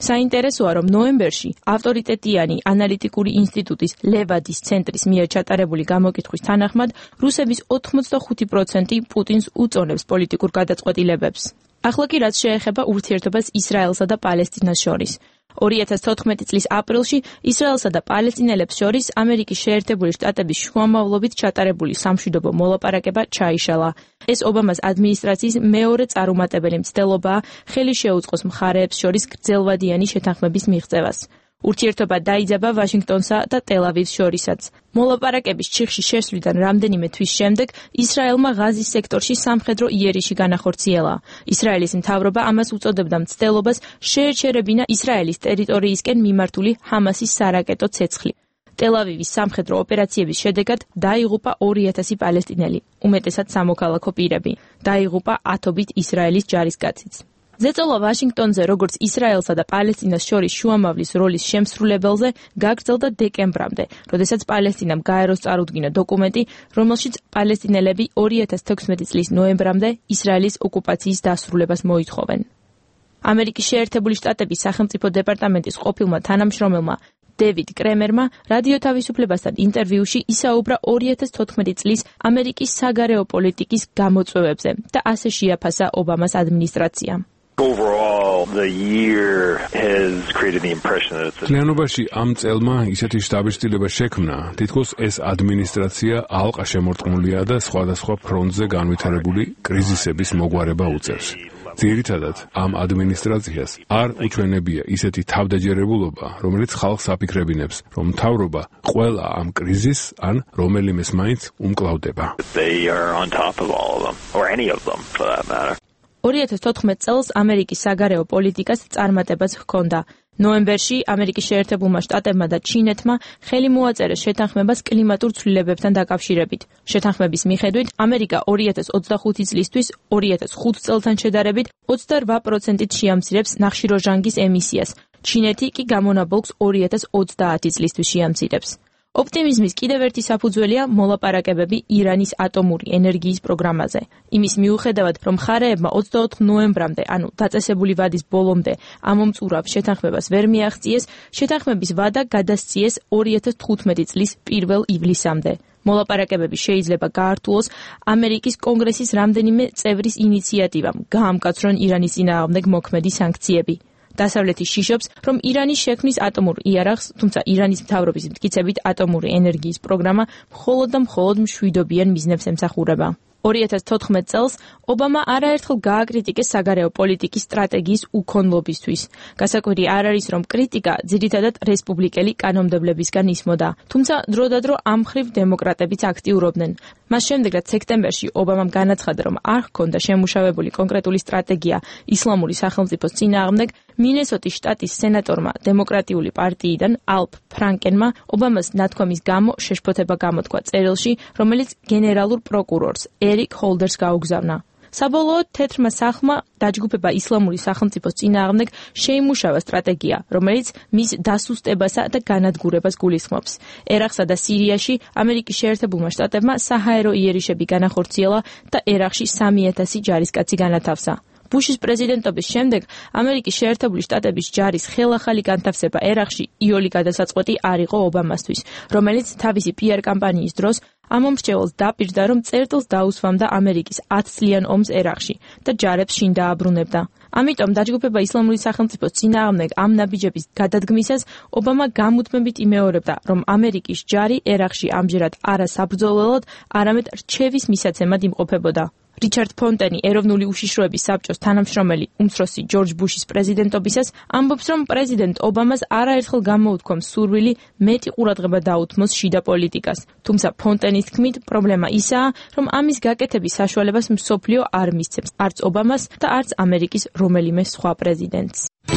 საინტერესოა, რომ ნოემბერში ავტორიტეტიანი ანალიტიკური ინსტიტუტის ლევადის ცენტრის მიერ ჩატარებული გამოკითხვის თანახმად, რუსების ოთხმოცდახუთი პროცენტი პუტინს უწონებს პოლიტიკურ გადაწყვეტილებებს. ახლა კი რაც შეეხება ურთიერთობას ისრაელსა და პალესტინას შორის. ორი ათას თოთხმეტი წლის აპრილში ისრაელსა და პალესტინელებს შორის ამერიკის შეერთებული შტატების შუამავლობით ჩატარებული სამშვიდობო მოლაპარაკება ჩაიშალა. ეს ობამას ადმინისტრაციის მეორე წარუმატებელი მცდელობაა ხელი შეუწყოს მხარეებს შორის გრძელვადიანი შეთანხმების მიღწევას. ურთიერთობა დაიძაბა ვაშინგტონსა და ტელ-ავივს შორისაც. მოლაპარაკების ჩიხში შესვლიდან რამდენიმე თვის შემდეგ ისრაელმა ღაზის სექტორში სამხედრო იერიში განახორციელა. ისრაელის მთავრობა ამას უწოდებდა მცდელობას შეეჩერებინა ისრაელის ტერიტორიისკენ მიმართული ჰამასის სარაკეტო ცეცხლი. ტელ-ავივის სამხედრო ოპერაციების შედეგად დაიღუპა ორი ათასი პალესტინელი, უმეტესად სამოქალაქო პირები. დაიღუპა ათობით ისრაელის ჯარისკაციც. ზეწოლა ვაშინგტონზე, როგორც ისრაელსა და პალესტინას შორის შუამავლის როლის შემსრულებელზე, გაგრძელდა დეკემბრამდე, როდესაც პალესტინამ გაეროს წარუდგინა დოკუმენტი, რომელშიც პალესტინელები ორი ათას თექვსმეტი წლის ნოემბრამდე ისრაელის ოკუპაციის დასრულებას მოითხოვენ. ამერიკის შეერთებული შტატების სახელმწიფო დეპარტამენტის ყოფილმა თანამშრომელმა დევიდ კრემერმა რადიო თავისუფლებასთან ინტერვიუში ისაუბრა ორი ათას თოთხმეტი წლის ამერიკის საგარეო პოლიტიკის გამოწვევებზე და ასე შეაფასა ობამას ადმინისტრაცია. Overall, the year has created the impression that it's Ლიანობაში ამ წელმა ისეთი შტაბის-ცდილება შექმნა, თითქოს ეს ადმინისტრაცია ალყა შემორტყმულია და სხვადასხვა ფრონტზე განვითარებული კრიზისების მოგვარება უწევს. ძირითადად ამ ადმინისტრაციას არ უჩვენებია ისეთი თავდაჯერებულობა, რომელიც ხალხს აფიქრებინებს, რომ მთავრობა ყველა ამ კრიზისს ან რომელიმეს მაინც უმკლავდება. They are on top of all of them, or any of them for that matter. ორი ათას თოთხმეტ წელს ამერიკის საგარეო პოლიტიკას წარმატებაც ჰქონდა. ნოემბერში ამერიკის შეერთებულმა შტატებმა და ჩინეთმა ხელი მოაწერეს შეთანხმებას კლიმატურ ცვლილებებთან დაკავშირებით. შეთანხმების მიხედვით ამერიკა ორი ათას ოცდახუთი წლისთვის ორი ათას ხუთ წელთან შედარებით ოცდარვა პროცენტით შეამცირებს ნახშირორჟანგის ემისიას. ჩინეთი კი გამონაბოლქს ორი ათას ოცდაათი წლისთვის შეამცირებს. ოპტიმიზმის კიდევ ერთი საფუძველია მოლაპარაკებები ირანის ატომური ენერგიის პროგრამაზე. იმის მიუხედავად, რომ მხარეებმა ოცდაოთხ ნოემბრამდე, ანუ დაწესებული ვადის ბოლომდე, ამ მომწურავ შეთანხმებას ვერ მიაღწიეს, შეთანხმების ვადა გადასციეს ორი ათას თხუთმეტი წლის პირველ ივლისამდე. მოლაპარაკებები შეიძლება გაართულოს ამერიკის კონგრესის რამდენიმე წევრის ინიციატივამ გაამკაცრონ ირანის წინააღმდეგ მოქმედი სანქციები. დასავლეთი შიშობს, რომ ირანის შექმნის ატომურ იარაღს, თუმცა ირანის მთავრობის მტკიცებით ატომური ენერგიის პროგრამა მხოლოდ და მხოლოდ მშვიდობიან მიზნებს ემსახურება. ორი ათას თოთხმეტ წელს ობამა არაერთხელ გააკრიტიკეს საგარეო პოლიტიკის სტრატეგიის უქონლობისთვის. გასაკვირი არ არის, რომ კრიტიკა ძირითადად რესპუბლიკელი კანონმდებლებისგან ისმოდა, თუმცა დროდადრო ამ მხრივ დემოკრატებიც აქტიურობდნენ. მას შემდეგ, რაც სექტემბერში ობამამ განაცხადა, რომ არ ჰქონდა შემუშავებული კონკრეტული სტრატეგია ისლამური სახელმწიფოს წინააღმდეგ, მინესოტის შტატის სენატორმა დემოკრატიული პარტიიდან ალფ ფრანკენმა ობამას ნათქვამის გამო შეშფოთება გამოთქვა წერილში, რომელიც გენერალურ პროკურორს ერიკ ჰოლდერს გაუგზავნა. საბოლოოდ თეთრმა სახლმა დაჯგუფება ისლამური სახელმწიფოს წინააღმდეგ შეიმუშავა სტრატეგია, რომელიც მის დასუსტებასა და განადგურებას გულისხმობს. ერაყსა და სირიაში ამერიკის შეერთებულმა შტატებმა საჰაერო იერიშები განახორციელა და ერაყში სამი ათასი ჯარისკაცი განათავსა. ბუშის პრეზიდენტობის შემდეგ ამერიკის შეერთებული შტატების ჯარის ხელახალი განთავსება ერაყში იოლი გადასაწყვეტი არ იყო ობამასთვის, რომელიც თავისი პიარ კამპანიის დროს ამომრჩეველს დაპირდა, რომ წერტილს დაუსვამდა ამერიკის ათ წლიან ომს ერაყში და ჯარებს შინ დააბრუნებდა. ამიტომ დაჯგუფება ისლამური სახელმწიფოს წინააღმდეგ ამ ნაბიჯების გადადგმისას ობამა გამუდმებით იმეორებდა, რომ ამერიკის ჯარი ერაყში ამჯერად არა საბრძოლველად, არამედ რჩევის მისაცემად იმყოფებოდა. რიჩარდ ფონტენი, ეროვნული უშიშროების საბჭოს თანამშრომელი უმცროსი ჯორჯ ბუშის პრეზიდენტობისას, ამბობს, რომ პრეზიდენტ ობამას არაერთხელ გამოუთქვა სურვილი მეტი ყურადღება დაუთმოს შიდა პოლიტიკას. თუმცა ფონტენის თქმით, პრობლემა ისაა, რომ ამის გაკეთების საშუალებას მსოფლიო არ მისცემს, არც ობამას და არც ამერიკის რომელიმე სხვა პრეზიდენტს.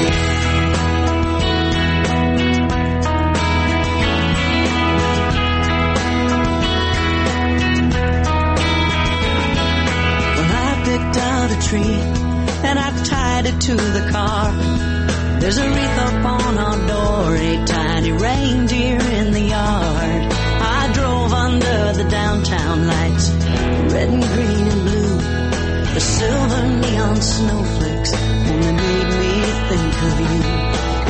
Tree and I tied it to the car. There's a wreath up on our door, a tiny reindeer in the yard. I drove under the downtown lights, red and green and blue. The silver neon snowflakes only made me think of you.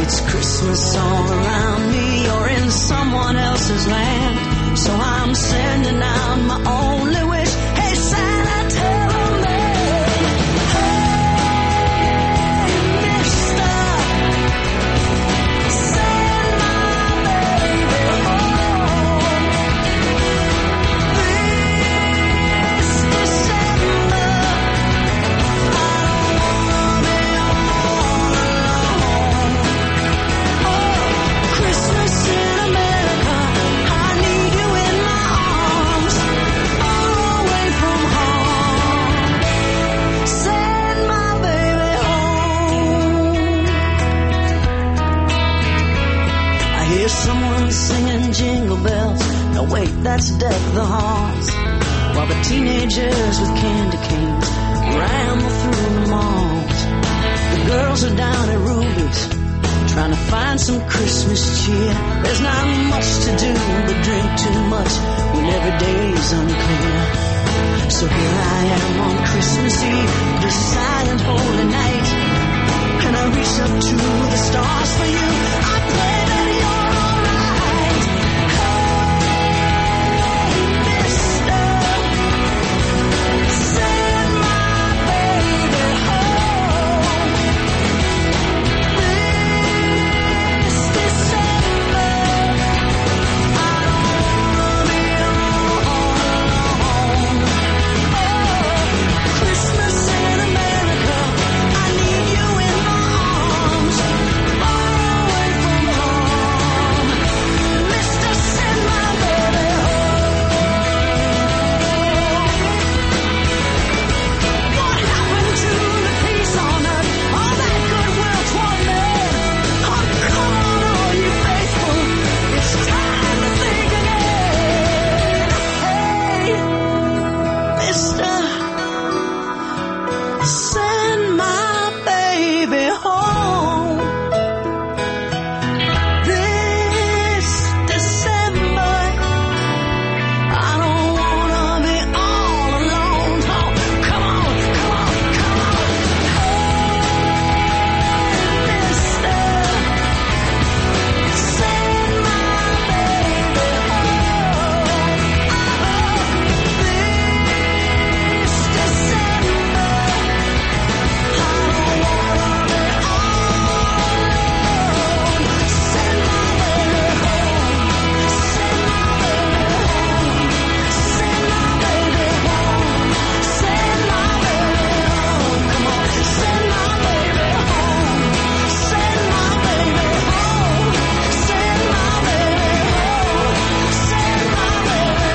Christmas all around me or in someone else's land. So I'm sending out my only wish. Hey Santa, tell me, hey mister, send my baby home this December. I don't wanna be all alone. Oh, Christmas in America, I need you in my arms, far away from home. Send my baby home. I hear someone singing jingle bells. No wait, that's Deck the Halls. While the teenagers with candy canes ramble through the malls. The girls are down at Ruby's, trying to find some Christmas cheer. There's not much to do but drink too much when every day's unclear. So here I am on Christmas Eve, the silent holy night, and I reach up to the stars for you. I pray that you're alright. Hey, mister, send my baby home this December. I don't wanna be all alone. Oh, Christmas in America, I need you in my arms, far away from home. Mister, send my baby home. What happened to the peace on earth? All that goodwill toward men. Oh, come on, all you faithful, it's time to think again. Hey, mister, send my baby home this December. I don't wanna be all alone. Oh, come on, come on, come on. Hey, mister, send my baby home this December. I don't wanna be all alone. Send my baby home. Send my baby home. Send my baby home. Send my baby home. Come on, send my baby home. Send my baby home. Send my baby home. Send my baby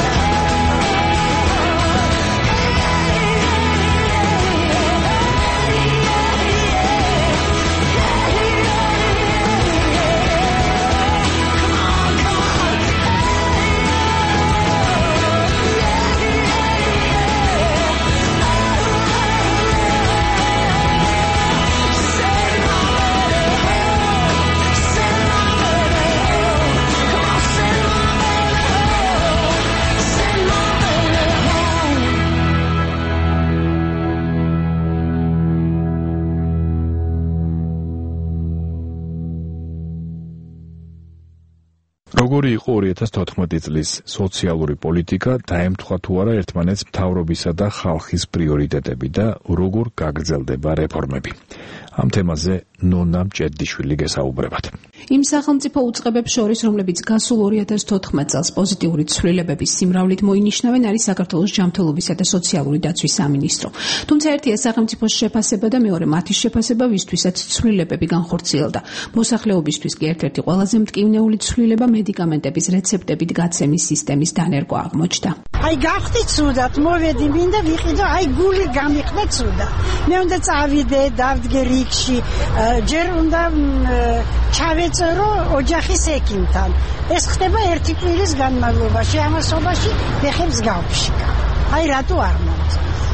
როგორი იყო ორი ათას თოთხმეტი წლის სოციალური პოლიტიკა, დაემთხვა თუ არა ერთმანეთს მთავრობისა და ხალხის პრიორიტეტები და როგორ გაგრძელდება რეფორმები. ამ თემაზე ნონა მჭედიშვილი გესაუბრებათ. იმ სახელმწიფო უწყებებს შორის, რომლებიც გასულ ორი ათას თოთხმეტ წელს პოზიტიური ცვლილებების სიმრავლით მოინიშნავენ, არის საქართველოს ჯანმრთელობისა და სოციალური დაცვის სამინისტრო. თუმცა ერთია სახელმწიფოს შეფასება და მეორე მათი შეფასება, ვისთვისაც ცვლილებები განხორციელდა. მოსახლეობისთვის კი ერთ-ერთი ყველაზე მტკივნეული ცვლილება მედიკამენტების რეცეპტებით გაცემის სისტემის დანერგვა აღმოჩნდა. აი გავხდი ცუდად, მოვედი მინდა ვიყიდო, აი გული გამიხდა ცუდად. მე უნდა წავიდე, დავდგე რიგში, ჯერ უნდა ჩავეწერო ოჯახის ექიმთან. ეს ხდება ერთი კვირის განმავლობაში, ამასობაში ფეხებს გავფშიკა. აი რატო არ მომწონს.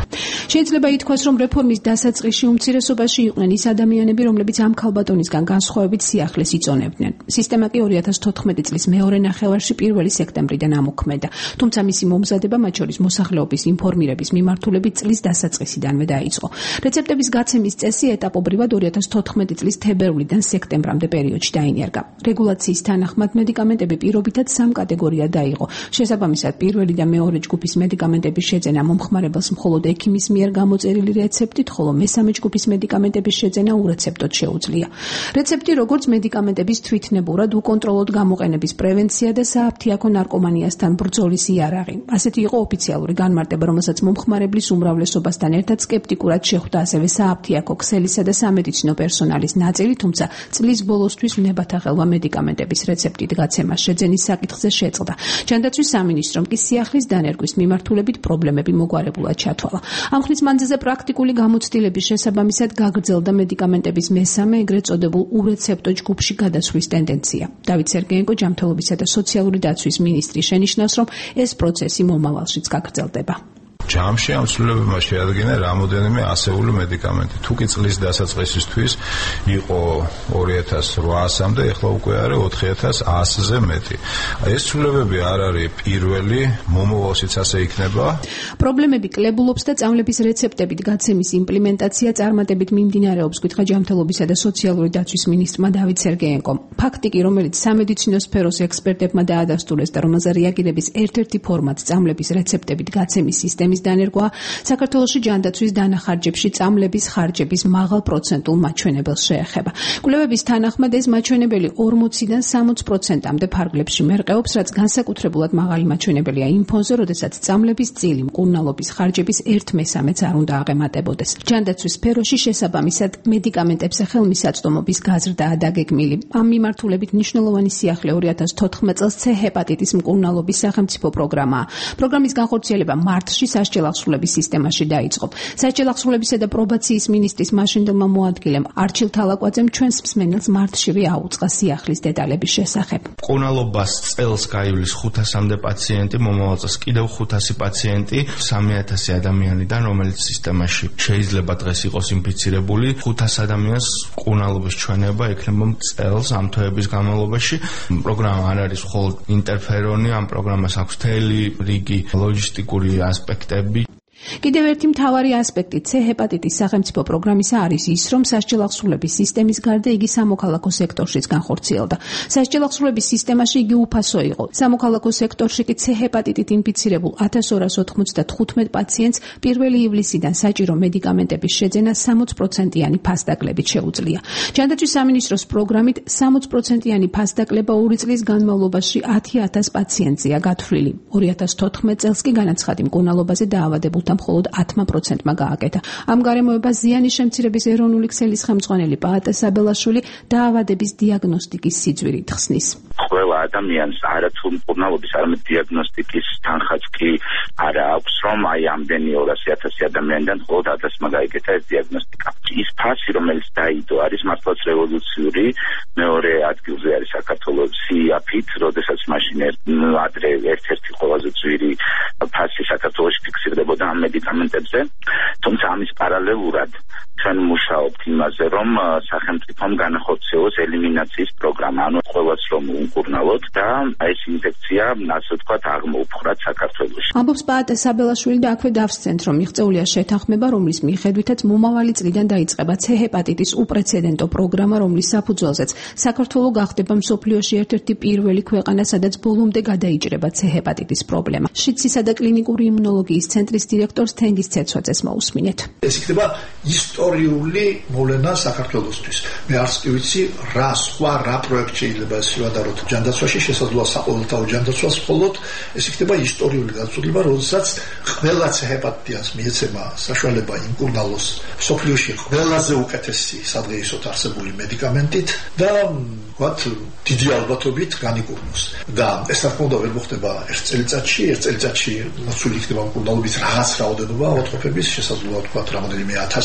შეიძლება ითქვას, რომ რეფორმის დასაწყისში უმცირესობაში იყვნენ ის ადამიანები, რომლებიც ამ ქალბატონისგან განსხვავებით სიახლეს იწონებდნენ. სისტემა კი ორი ათას თოთხმეტი წლის მეორე ნახევარში პირველი სექტემბრიდან ამოქმედა, თუმცა მისი მომზადება მათ შორის მოსახლეობის ინფორმირების მიმართულებით წლის დასაწყისიდანვე დაიწყო. რეცეპტების გაცემის წესი ეტაპობრივად ორი ათას თოთხმეტი წლის თებერვლიდან სექტემბრამდე პერიოდში დაინერგა. რეგულაციის თანახმად მედიკამენტები პირობითად სამ კატეგორიად დაიყო. შესაბამისად, პირველი და მეორე ჯგუფის მედიკამენტების შეძენა მომხმარებელს მხოლოდ ექიმის მიერ გამოწერილი რეცეპტით, ხოლო მესამე ჯგუფის მედიკამენტების შეძენა ურეცეპტოდ შეუძლია. რეცეპტი როგორც მედიკამენტების თვითნებურად უკონტროლოდ გამოყენების პრევენცია და სააფთიაქო ნარკომანიასთან ბრძოლის იარაღი. ასეთი იყო ოფიციალური განმარტება, რომელსაც მომხმარებლის უმრავლესობასთან ერთად სკეპტიკურად შეხვდა ასევე სააფთიაქო ქსელისა და სამედიცინო პერსონალის ნაწილი, თუმცა წლის ბოლოსთვის ნებათაღელვა მედიკამენტების რეცეპტით გაცემა შეძენის საკითხზე შეწყდა. ჯანდაცვის სამინისტრომ კი სიახლის დანერგვის მიმართულებით პრობლემები მოგვარებულად ჩათვალა. ამ ხნის მანძილზე პრაქტიკული გამოცდილების შესაბამისად გაგრძელდა მედიკამენტების მესამე, ეგრეთ წოდებულ ურეცეპტო ჯგუფში გადასვლის ტენდენცია. დავით სერგეენკო, ჯანმრთელობისა და სოციალური დაცვის მინისტრი, შენიშნავს, რომ ეს პროცესი მომავალშიც გაგრძელდება. ჯამში ამ ცვლილებებმა შეადგინა რამოდენიმე ასეული მედიკამენტი. თუ კი წლის დასაწყისისთვის იყო ორი ათას რვაასამდე, ეხლა უკვე არის ოთხი ათას ასზე მეტი. ეს ცვლილებები არ არის პირველი, მომავალშიც ასე იქნება. პრობლემები კლებულობს და წამლების რეცეპტებით გაცემის იმპლემენტაცია წარმატებით მიმდინარეობს, გითხრა ჯანმრთელობისა და სოციალური დაცვის მინისტრმა დავით სერგეენკომ. ფაქტი კი, რომელიც სამედიცინო სფეროს ექსპერტებმა დაადასტურეს და რომელზე რეაგირების ერთ-ერთი ფორმატ წამლების რეცეპტებით გაცემის სისტემის დანერგვა, საქართველოში ჯანდაცვის დანახარჯებში წამლების ხარჯების მაღალ პროცენტულ მაჩვენებელს შეეხება. კვლევების თანახმად ეს მაჩვენებელი ორმოციდან სამოცი პროცენტამდე ფარგლებში მერყეობს, რაც განსაკუთრებულად მაღალი მაჩვენებელია იმ ფონზე, როდესაც წამლების წილი მკურნალობის ხარჯების ერთ მესამეც არ უნდა აღემატებოდეს. ჯანდაცვის სფეროში შესაბამისად მედიკამენტებზე ხელმისაწვდომობის გაზრდაა დაგეგმილი. ამ მიმართულებით მნიშვნელოვანი სიახლე ორი ათას თოთხმეტ წელს C ჰეპატიტის მკურნალობის სახელმწიფო პროგრამაა. პროგრამის განხორციელება მარტში სასჯელახსრულების სისტემაში დაიწყო. სასჯელახსრულებისა და პრობაციის მინისტრის მაშინდელმა მოადგილემ არჩილ თალაკვაძემ ჩვენს მსმენელს მარტშივე აუწყა სიახლის დეტალების შესახებ. მკურნალობას წელს გაივლის ხუთასამდე პაციენტი, მომავალ წელს კიდევ ხუთასი პაციენტი, სამი ათასი ადამიანიდან, რომელიც სისტემაში შეიძლება დღეს იყოს ინფიცირებული, ხუთას ადამიანს მკურნალობის ჩვენება ექნება წელს ამ თვეების განმავლობაში. პროგრამა არ არის მხოლოდ ინტერფერონი, ამ პროგრამას აქვს მთელი რიგი ლოჯისტიკური ასპექტები. კიდევ ერთი მთავარი ასპექტი C ჰეპატიტის სახელმწიფო პროგრამისა არის ის, რომ სასჯელახსრულების სისტემის გარდა იგი სამოქალაქო სექტორშიც განხორციელდა. სასჯელახსრულების სისტემაში იგი უფასო იყო. სამოქალაქო სექტორში კი C ჰეპატიტით ინფიცირებულ ათას ორას ოთხმოცდათხუთმეტ პაციენტს პირველი ივლისიდან საჭირო მედიკამენტების შეძენა სამოცი პროცენტიანი ფასდაკლებით შეუძლია. ჯანდაცვის სამინისტროს პროგრამით სამოცი პროცენტიანი ფასდაკლება ორი წლის განმავლობაში ათი ათას პაციენტზეა გათვლილი. ორი ათას თოთხმეტ წელს კი განაცხადი მკურნალობაზე დაავადებულთა მხოლოდ ათმა პროცენტმა გააკეთა. ამ გარემოებას ზიანის შემცირების ეროვნული ქსელის ხელმძღვანელი პაატა საბელაშვილი დაავადების დიაგნოსტიკის სიძვირით ხსნის. ყველა ადამიანს არათუ მკურნალობის, არამედ დიაგნოსტიკის თანხაც კი არა აქვს, რომ აი ამდენი ორასი ათასი ადამიანიდან მხოლოდ ათასმა გაიკეთა ეს დიაგნოსტიკა. ის ფასი, რომელიც დაიდო, არის მართლაც რევოლუციური. მეორე ადგილზე არის საქართველოს სიაფით, როდესაც მაშინ ადრე ერთ-ერთი ყველაზე ძვირი ფასი საქართველოში ფიქსირდებოდა ამ მედიკამენტებზე. თუმცა ამის პარალელურად ჩვენ მუშაობთ იმაზე, რომ სახელმწიფომ განახორციელოს ელიმინაციის პროგრამა, ანუ ყველას რომ უკურნალოთ და ეს ინფექცია, ასე ვთქვათ, აღმოუფხრათ საქართველოში. ამბობს პაატა საბელაშვილი და აქვე დავსცენთ, რომ მიღწეულია შეთანხმება, რომლის მიხედვითაც მომავალი წლიდან დაიწყება C ჰეპატიტის უპრეცედენტო პროგრამა, რომლის საფუძველზეც საქართველო გახდება მსოფლიოში ერთ-ერთი პირველი ქვეყანა, სადაც ბოლომდე გადაიჭრება C ჰეპატიტის პრობლემა. შიდსისა და კლინიკური იმუნოლოგიის ცენტრის დირექტორს თენგიზ ცეცვაძეს მოусმინეთ. ეს იქნება ისტორიული მოვლენა საქართველოსთვის. მე არც კი ვიცი რა სხვა რა პროექტი შეიძლება ეს შევადაროთ ჯანდაცვაში, შესაძლოა საყოველთაო ჯანდაცვას მხოლოდ ეს იქნება ისტორიული გაწყვეტილება, როდესაც ყველა C ჰეპატიტიანს მიეცემა საშუალება იმკურნალოს სოფლიოში ყველაზე უკეთესი სადღეისოდ არსებული მედიკამენტით და ვთქვათ დიდი ალბათობით განიკურნოს. და ეს თქმა უნდა ვერ მოხდება ერთ წელიწადში, ერთ წელიწადში მოცული იქნება მკურნალობის რაღაც რაოდენობა ავადმყოფების, შესაძლოა ვთქვათ რამოდენიმე ათასი ან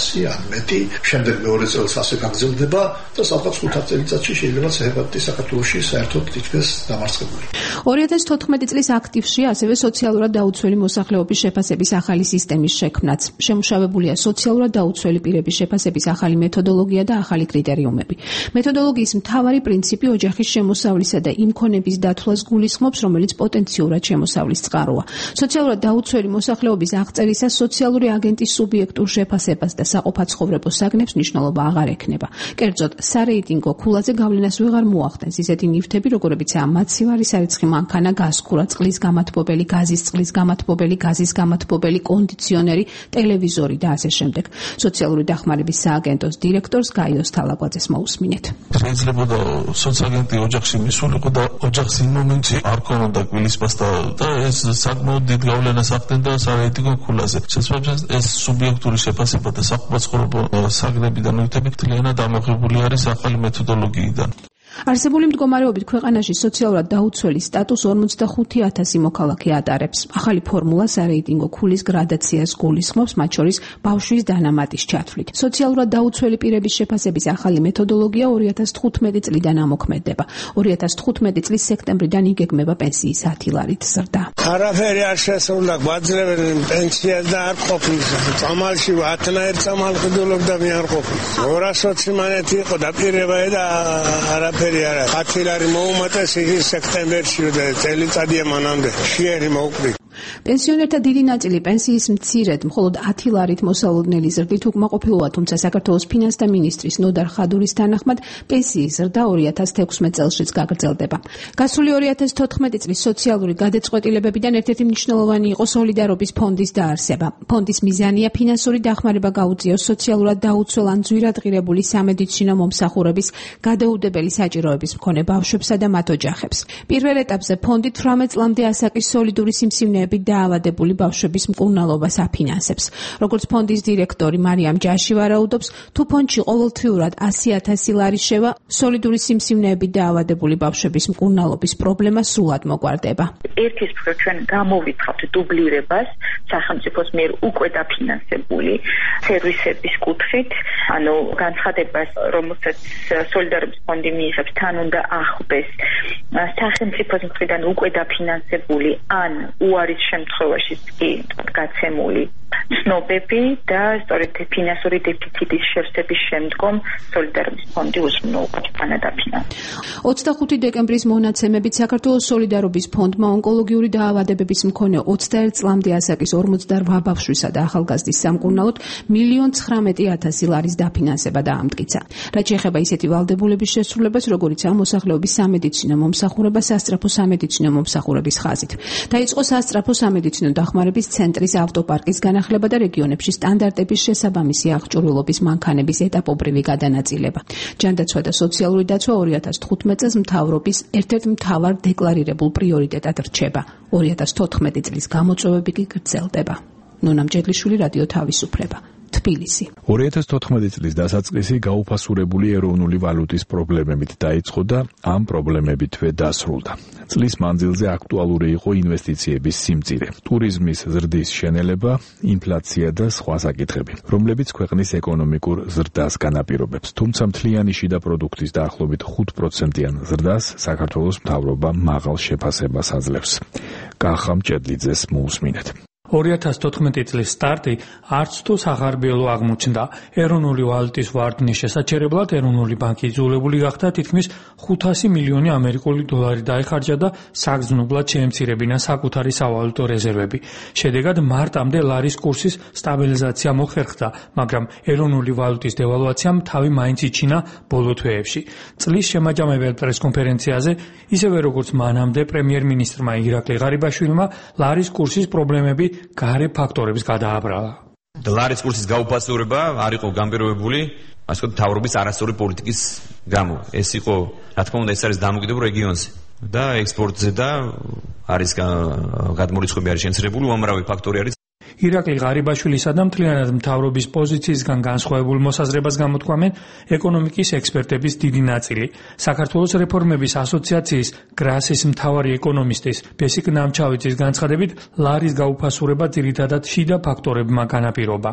მეტი, შემდეგ მეორე წელს ასე გაგრძელდება და სადღაც ხუთ წელიწადში შეიძლება ჰეპატიტი საქართველოში საერთოდ თითქმის დამარცხებული. ორი ათას თოთხმეტი წლის აქტივში ასევე სოციალურად დაუცველი მოსახლეობის შეფასების ახალი სისტემის შექმნაც. შემუშავებულია სოციალურად დაუცველი პირების შეფასების ახალი მეთოდოლოგია და ახალი კრიტერიუმები. მეთოდოლოგიის მთავარი პრინციპი ოჯახის შემოსავლისა და იმ ქონების დათვლას გულისხმობს, რომელიც პოტენციურად შემოსავლის წყაროა. სოციალურად დაუცველი მოსახლეობის აღწერისას სოციალური აგენტის სუბიექტურ შეფასებას და საყოფაცხოვრებო საგნებს მნიშვნელობა აღარ ექნება. კერძოდ, სარეიტინგო ქულაზე გავლენას ვეღარ მოახდენს ისეთი ნივთები, როგორებიცაა მაცივარი სარეცხი მანქანა, გაზქურა, წყლის გამათბობელი, გაზის წყლის გამათბობელი, გაზის გამათბობელი, კონდიციონერი, ტელევიზორი და ასე შემდეგ. სოციალური დახმარების სააგენტოს დირექტორს გაიოს თალაგვაძეს მოусმინეთ. შეიძლება და სოციალაგენტი ოჯახში მისულიყო და ოჯახს იმ მომენტში არ ქონოდა გვილისპასდა და ეს საკმაოდ დიდ გავლენას ახდენდა სარეიტინგო ქულაზე. შესაბამისად ეს სუბიექტური შეფასება და საყოფაცხოვრებო საგნები და ნივთები მთლიანად ამოღებული არის ახალი მეთოდოლოგიიდან. არსებული მდგომარეობით ქვეყანაში სოციალურად დაუცველი სტატუს ორმოცდახუთი ათასი მოქალაქე ატარებს. ახალი ფორმულა სარეიტინგო ქულის გრადაციას გულისხმობს, მათ შორის ბავშვის დანამატის ჩათვლით. სოციალურად დაუცველი პირების შეფასების ახალი მეთოდოლოგია ორი ათას თხუთმეტი წლიდან ამოქმედება. ორი ათას თხუთმეტი წლის სექტემბრიდან იგეგმება პენსიის ათი ლარით ზრდა. არაფერი არ შესრულდა, გვაძლევენ პენსიას და არ ყოფნის. წამალში ათნაირ წამალყიდულობდა მე არ ყოფნის. ორასოცი მანეთი იყო დაპირება და არა ფერიარა ათი ლარი მოუმატეს იგი სექტემბერში და წელიწადია მანამდე შეერი მოვკვდი. პენსიონერთა დიდი ნაწილი პენსიის მცირედ მხოლოდ ათი ლარით მოსალოდნელი ზრდით უკმაყოფილოა, თუმცა საქართველოს ფინანსთა მინისტრის ნოდარ ხადურის თანახმად პენსიის ზრდა ორი ათას თექვსმეტ წელშიც გაგრძელდება. გასული ორი ათას თოთხმეტი წლის სოციალური გადაწყვეტილებებიდან ერთ-ერთი მნიშვნელოვანი იყო სოლიდარობის ფონდის დაარსება. ფონდის მიზანია ფინანსური დახმარება გაუწიოს სოციალურად დაუცველ ან ძვირადღირებული სამედიცინო მომსახურების გადაუდებელი საჭიროების მქონე ბავშვებსა და მათ ოჯახებს. პირველ ეტაპზე ფონდი თვრამეტ წლამდე ასაკის სოლიდური სიმსივნეების დაავადებული ბავშვების მკურნალობას აფინანსებს. როგორც ფონდის დირექტორი მარიამ ჯაში ვარაუდობს, თუ ფონდში ყოველთვიურად ასი ათასი ლარი შევა, სოლიდური სიმსივნეებით დაავადებული ბავშვების მკურნალობის პრობლემა სრულად მოგვარდება. ერთის მხრივ ჩვენ გამოვითხოვთ დუბლირებას სახელმწიფოს მიერ უკვე დაფინანსებული სერვისების კუთხით, ანუ განცხადებას, რომელსაც სოლიდარობის ფონდი მიიღებს, თან უნდა ახლდეს სახელმწიფოს მხრიდან უკვე დაფინანსებული ან უარის შემთხვევაში კი გაცემული ცნობები და სწორედ ფინანსური დეფიციტის შევსების შემდგომ სოლიდარობის ფონდი უზრუნველყოფს დაფინანსებას. ოცდახუთი დეკემბრის მონაცემებით საქართველოს სოლიდარობის ფონდმა ონკოლოგიური დაავადებების მქონე ოცდაერთ წლამდე ასაკის ორმოცდარვა ბავშვისა და ახალგაზრდის სამკურნალოდ მილიონ ცხრამეტი ათასი ლარის დაფინანსება დაამტკიცა. რაც შეეხება ისეთი ვალდებულების შესრულებას, როგორიცაა მოსახლეობის სამედიცინო მომსახურება სასწრაფო სამედიცინო მომსახურების ხაზით. დაიწყო სასწრაფო სამედიცინო დახმარების ცენტრის ავტოპარკის განახლება და რეგიონებში სტანდარტების შესაბამისი აღჭურვილობის მანქანების ეტაპობრივი გადანაწილება. ჯანდაცვა და სოციალური დაცვა ორი ათას თხუთმეტ წელს მთავრობის ერთ-ერთ მთავარ დეკლარირებულ პრიორიტეტად რჩება. ორი ათას თოთხმეტი წლის გამოწვევები კი გრძელდება. ნონა მჭედლიშვილი, რადიო თავისუფლება. თბილისი. ორი ათას თოთხმეტი წლის დასაწყისი გაუფასურებული ეროვნული ვალუტის პრობლემებით დაიწყო და ამ პრობლემებითვე დასრულდა. წლის მანძილზე აქტუალური იყო ინვესტიციების სიმწირე, ტურიზმის ზრდის შენელება, ინფლაცია და სხვა საკითხები, რომლებიც ქვეყნის ეკონომიკურ ზრდას განაპირობებს. თუმცა მთლიანი შიდა პროდუქტის დაახლოებით ხუთ პროცენტიან ზრდას საქართველოს მთავრობა მაღალ შეფასებას აძლევს. კახა მჭედლიძეს მოусმინეთ. ორი ათას თოთხმეტი წლის სტარტი არც თუ სახარბიელო აღმოჩნდა. ეროვნული ვალუტის ვარდნის შესაჩერებლად ეროვნული ბანკი იძულებული გახდა თითქმის ხუთასი მილიონი ამერიკული დოლარი დაეხარჯა და საგრძნობლად შეემცირებინა საკუთარი სავალუტო რეზერვები. შედეგად მარტამდე ლარის კურსის სტაბილიზაცია მოხერხდა, მაგრამ ეროვნული ვალუტის დევალვაციამ თავი მაინც იჩინა ბოლო თვეებში. წლის შემაჯამებელ პრესკონფერენციაზე, ისევე როგორც მანამდე პრემიერ-მინისტრმა ირაკლი ღარიბაშვილმა, ლარის კურსის პრობლემები გარე ფაქტორების გადააბრალა. ლარის კურსის გაუფასურება არ იყო განპირობებული, ასე ვთქვათ, მთავრობის არასწორი პოლიტიკის გამო. ეს იყო, რა თქმა უნდა, ეს არის დამოკიდებული რეგიონზე და ექსპორტზე და არის გადმორიცხვები არის შემცირებული, უამრავი ფაქტორი არის. ირაკლი ღარიბაშვილისა და მთლიანად მთავრობის პოზიციისგან განსხვავებულ მოსაზრებას გამოთქვამენ ეკონომიკის ექსპერტების დიდი ნაწილი. საქართველოს რეფორმების ასოციაციის გრასის მთავარი ეკონომისტის ბესიკ ნამჩავიძის განცხადებით, ლარის გაუფასურება ძირითადად შიდა ფაქტორებმა განაპირობა.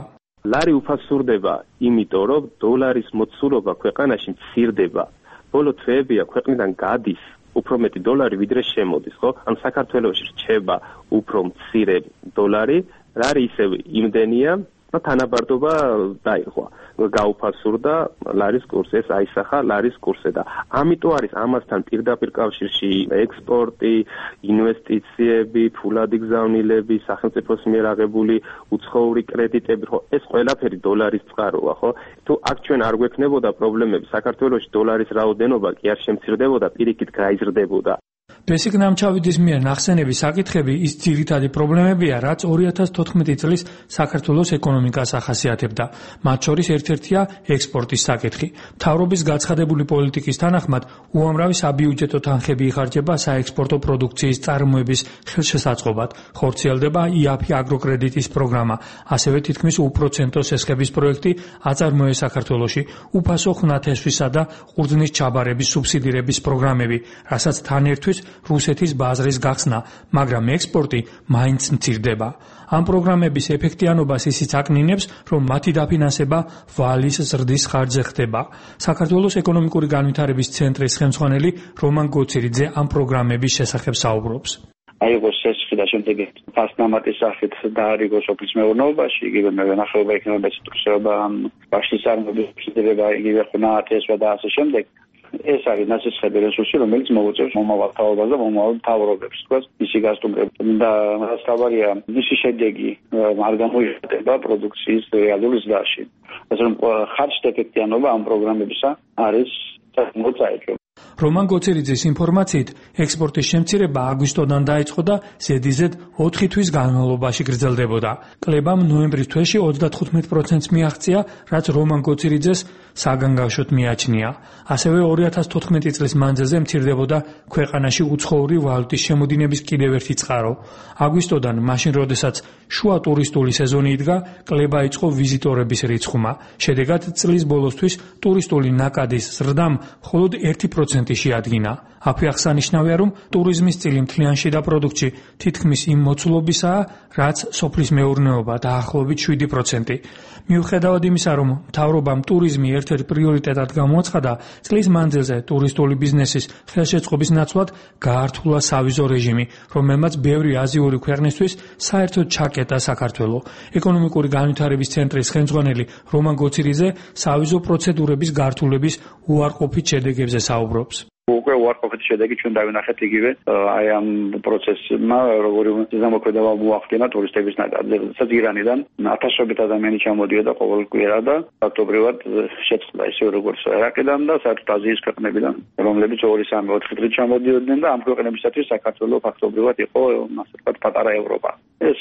ლარი უფასურდება, იმიტომ რომ დოლარის მოცულობა ქვეყანაში მცირდება. ბოლო თვეებია ქვეყნიდან გადის უფრო მეტი დოლარი ვიდრე შემოდის, ხო? ან საქართველოში რჩება უფრო მცირე დოლარი, ლარი ისევ იმდენია და თანაბარდობა დაიხვა. გაუფასურდა ლარის კურსი, ეს აისახა ლარის კურსზე და ამიტომ არის ამასთან პირდაპირ კავშირში ექსპორტი, ინვესტიციები, ფულადი გზავნილები, სახელმწიფოს მიერ აღებული უცხოური კრედიტები, ხო, ეს ყველაფერი დოლარის წყაროა, ხო? თუ აქ ჩვენ არ გვექნებოდა პრობლემები, საქართველოში დოლარის რაოდენობა კი არ შემცირდებოდა, პირიქით გაიზრდებოდა. ბესიკ ნამჩავიძის მიერ ნახსენები საკითხები ის ძირითადი პრობლემებია, რაც ორი ათას თოთხმეტი წლის საქართველოს ეკონომიკას ახასიათებდა. მათ შორის ერთ-ერთია ექსპორტის საკითხი. მთავრობის გაცხადებული პოლიტიკის თანახმად, უამრავი საბიუჯეტო თანხები იხარჯება საექსპორტო პროდუქციის წარმოების ხელშესაწყობად. ხორციელდება იაფი აგროკრედიტის პროგრამა, ასევე თითქმის უპროცენტო სესხების პროექტი აწარმოეს საქართველოში, უფასო ხნათესვისა და ყურძნის ჩაბარების სუბსიდირების პროგრამები, რასაც თან ერთვის რუსეთის ბაზრის გახსნა, მაგრამ ექსპორტი მაინც მცირდება. ამ პროგრამების ეფექტიანობას ისიც აკნინებს, რომ მათი დაფინანსება ვალის ზრდის ხარჯზე ხდება. საქართველოს ეკონომიკური განვითარების ცენტრის ხელმძღვანელი რომან გოცირიძე ამ პროგრამების შესახებ საუბრობს. აიღოს სესხი და შემდეგ ფასნამატის სახით დაარიგოს ოფის მეურნეობაში, იგივე მევენახეობა, იქნება ცეცხლსეობა, ბაშის წარმოების სუბსიდირება, იგივე ხნათესვა და ასე შემდეგ. ეს არის ნაცეცხლები რესურსი, რომელიც მოუწევს მომავალ თაობას და მომავალ მთავრობებს, თქვა, ისი გასტუმრებს და რაც თავარია, მისი შედეგი არ გამოიხატება პროდუქციის რეალური ზრდაში. ასე რომ ხარჯთა ეფექტიანობა ამ პროგრამებისა არის მოწაეჭო. რომან გოცირიძის ინფორმაციით, ექსპორტის შემცირება აგვისტოდან დაიწყო და ზედიზედ ოთხი თვის განმავლობაში გრძელდებოდა. კლებამ ნოემბრის თვეში ოცდათხუთმეტ პროცენტს მიაღწია, რაც რომან გოცირიძეს საგანგაშოდ მიაჩნია. ასევე ორი ათას თოთხმეტი წლის მანძილზე მცირდებოდა ქვეყანაში უცხოური ვალუტის შემოდინების კიდევ ერთი წყარო. აგვისტოდან, მაშინ როდესაც შუა ტურისტული სეზონი იდგა, კლება იწყო ვიზიტორების რიცხვმა. შედეგად წლის ბოლოსთვის ტურისტული ნაკადის ზრდამ მხოლოდ ერთი პროცენტი შეადგინა. აქვე აღსანიშნავია, რომ ტურიზმის წილი მთლიან შიდა პროდუქტში თითქმის იმ მოცულობისაა, რაც სოფლის მეურნეობა დაახლოებით შვიდი პროცენტი. მიუხედავად იმისა, რომ მთავრობამ ტურიზმი ერთ-ერთ პრიორიტეტად გამოაცხადა, წლის მანძილზე ტურისტული ბიზნესის ხელშეწყობის ნაცვლად გაართულა სავიზო რეჟიმი, რომელმაც ბევრი აზიური ქვეყნისთვის საერთოდ ჩაკეტა საქართველო. ეკონომიკური განვითარების ცენტრის ხელმძღვანელი რომან გოცირიძე სავიზო პროცედურების გართულების უარყოფით შედეგებზე საუბრობს. უკვე უარყოფითი შედეგი ჩვენ დავინახეთ იგივე აი ამ პროცესმა, როგორი ზემოქმედება მოახდინა ტურისტების ნაკადზე. როდესაც ირანიდან ათასობით ადამიანი ჩამოდიოდა ყოველ კვირა და ფაქტობრივად შეწყდა ისე როგორც ერაყიდან და საერთოდ აზიის ქვეყნებიდან, რომლებიც ორი სამი ოთხი დღით ჩამოდიოდნენ და ამ ქვეყნებისათვის საქართველოს ფაქტობრივად იყო ასე ვთქვათ პატარა ევროპა. ეს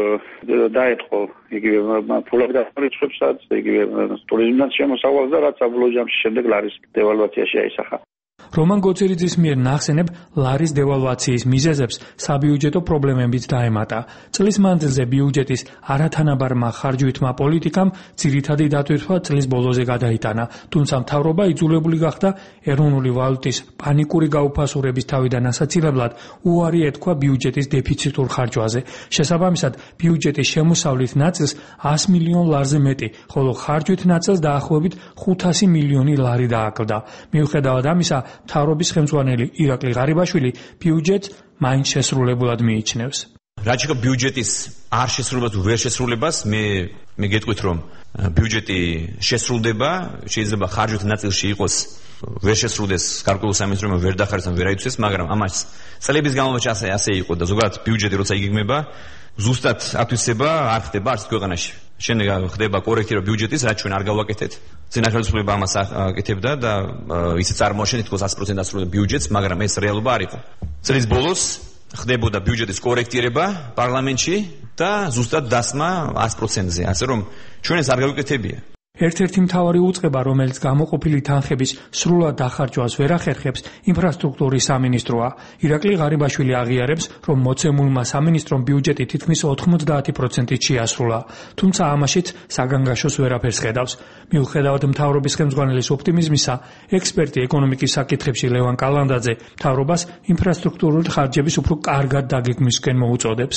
დაეთყო იგივე ფულადი რიცხვებსაც, იგივე ტურიზმიდან შემოსავალს და რაც საბოლოო ჯამში შემდეგ ლარის დევალვაციაში აისახა. რომან გოცირიძის მიერ ნახსენებ ლარის დევალვაციის მიზეზებს საბიუჯეტო პრობლემებიც დაემატა. წლის მანძილზე ბიუჯეტის არათანაბარმა ხარჯვითმა პოლიტიკამ ძირითადი დატვირთვა წლის ბოლოზე გადაიტანა, თუმცა მთავრობა იძულებული გახდა ეროვნული ვალუტის პანიკური გაუფასურების თავიდან ასაცილებლად უარი ეთქვა ბიუჯეტის დეფიციტურ ხარჯვაზე. შესაბამისად, ბიუჯეტის შემოსავლით ნაწილს ას მილიონ ლარზე მეტი, ხოლო ხარჯვით ნაწილს დაახლოებით ხუთასი მილიონი ლარი დააკლდა. მიუხედავად ამისა, მთავრობის ხელმძღვანელი ირაკლი ღარიბაშვილი ბიუჯეტს მაინც შესრულებულად მიიჩნევს. რაც შეეხება ბიუჯეტის არ შესრულებას თუ ვერ შესრულებას, მე მე გეტყვით, რომ ბიუჯეტი შესრულდება, შეიძლება ხარჯვით ნაწილში იყოს ვერ შესრულდეს გარკვეული სამინისტროებმა ვერ დახარჯეს, ვერ აიცვეს, მაგრამ ამას წლების განმავლობაში ასე ასე იყო და ზოგადად ბიუჯეტი როცა იგეგმება, ზუსტად ათვისება არ ხდება არც ქვეყანაში. შემდეგ ხდება კორექტირება ბიუჯეტის, რაც ჩვენ არ გავაკეთეთ. წინა ხელისუფლება ამას აკეთებდა და ისე წარმოაჩენდა თქოს ას პროცენტ ასრულებდა ბიუჯეტს, მაგრამ ეს რეალობა არ იყო. წლის ბოლოს ხდებოდა ბიუჯეტის კორექტირება პარლამენტში და ზუსტად დასმა ას პროცენტზე, ასე რომ ჩვენ ეს არ გავიკეთებია. ერთ-ერთი მთავარი უწყება, რომელიც გამოყოფილი თანხების სრულად დახარჯვას ვერ ახერხებს, ინფრასტრუქტურის სამინისტროა. ირაკლი ღარიბაშვილი აღიარებს, რომ მოცემულმა სამინისტრომ ბიუჯეტი თითქმის ოთხმოცდაათი პროცენტით შეასრულა, თუმცა ამაშიც საგანგაშოს ვერაფერს ხედავს. მიუხედავად მთავრობის ხელმძღვანელის ოპტიმიზმისა, ექსპერტი ეკონომიკის საკითხებში ლევან კალანდაძე მთავრობას ინფრასტრუქტურული ხარჯების უფრო კარგად დაგეგმვისკენ მოუწოდებს.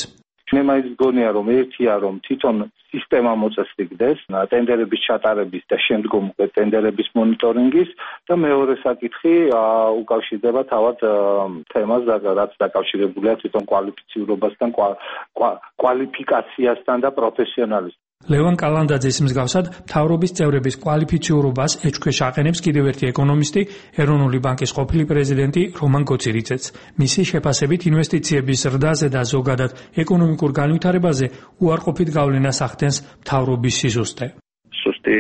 მე მაინც მგონია რომ ერთია რომ თვითონ სისტემა მოწესრიგდეს ტენდერების ჩატარების და შემდგომ ტენდერების მონიტორინგის და მეორე საკითხი უკავშირდება თავად თემას რაც დაკავშირებულია თვითონ კვალიფიციურობასთან კვალიფიკაციასთან და პროფესიონალიზმთან. ლევან კალანდაძის მსგავსად მთავრობის წევრების კვალიფიციურობას ეჭქვეშ აყენებს კიდევ ერთი ეკონომისტი, ეროვნული ბანკის ყოფილი პრეზიდენტი რომან გოცირიძეც. მისი შეფასებით ინვესტიციების ზრდაზე და ზოგადად ეკონომიკურ განვითარებაზე უარყოფით გავლენას ახდენს მთავრობის სიზუსტე. სუსტი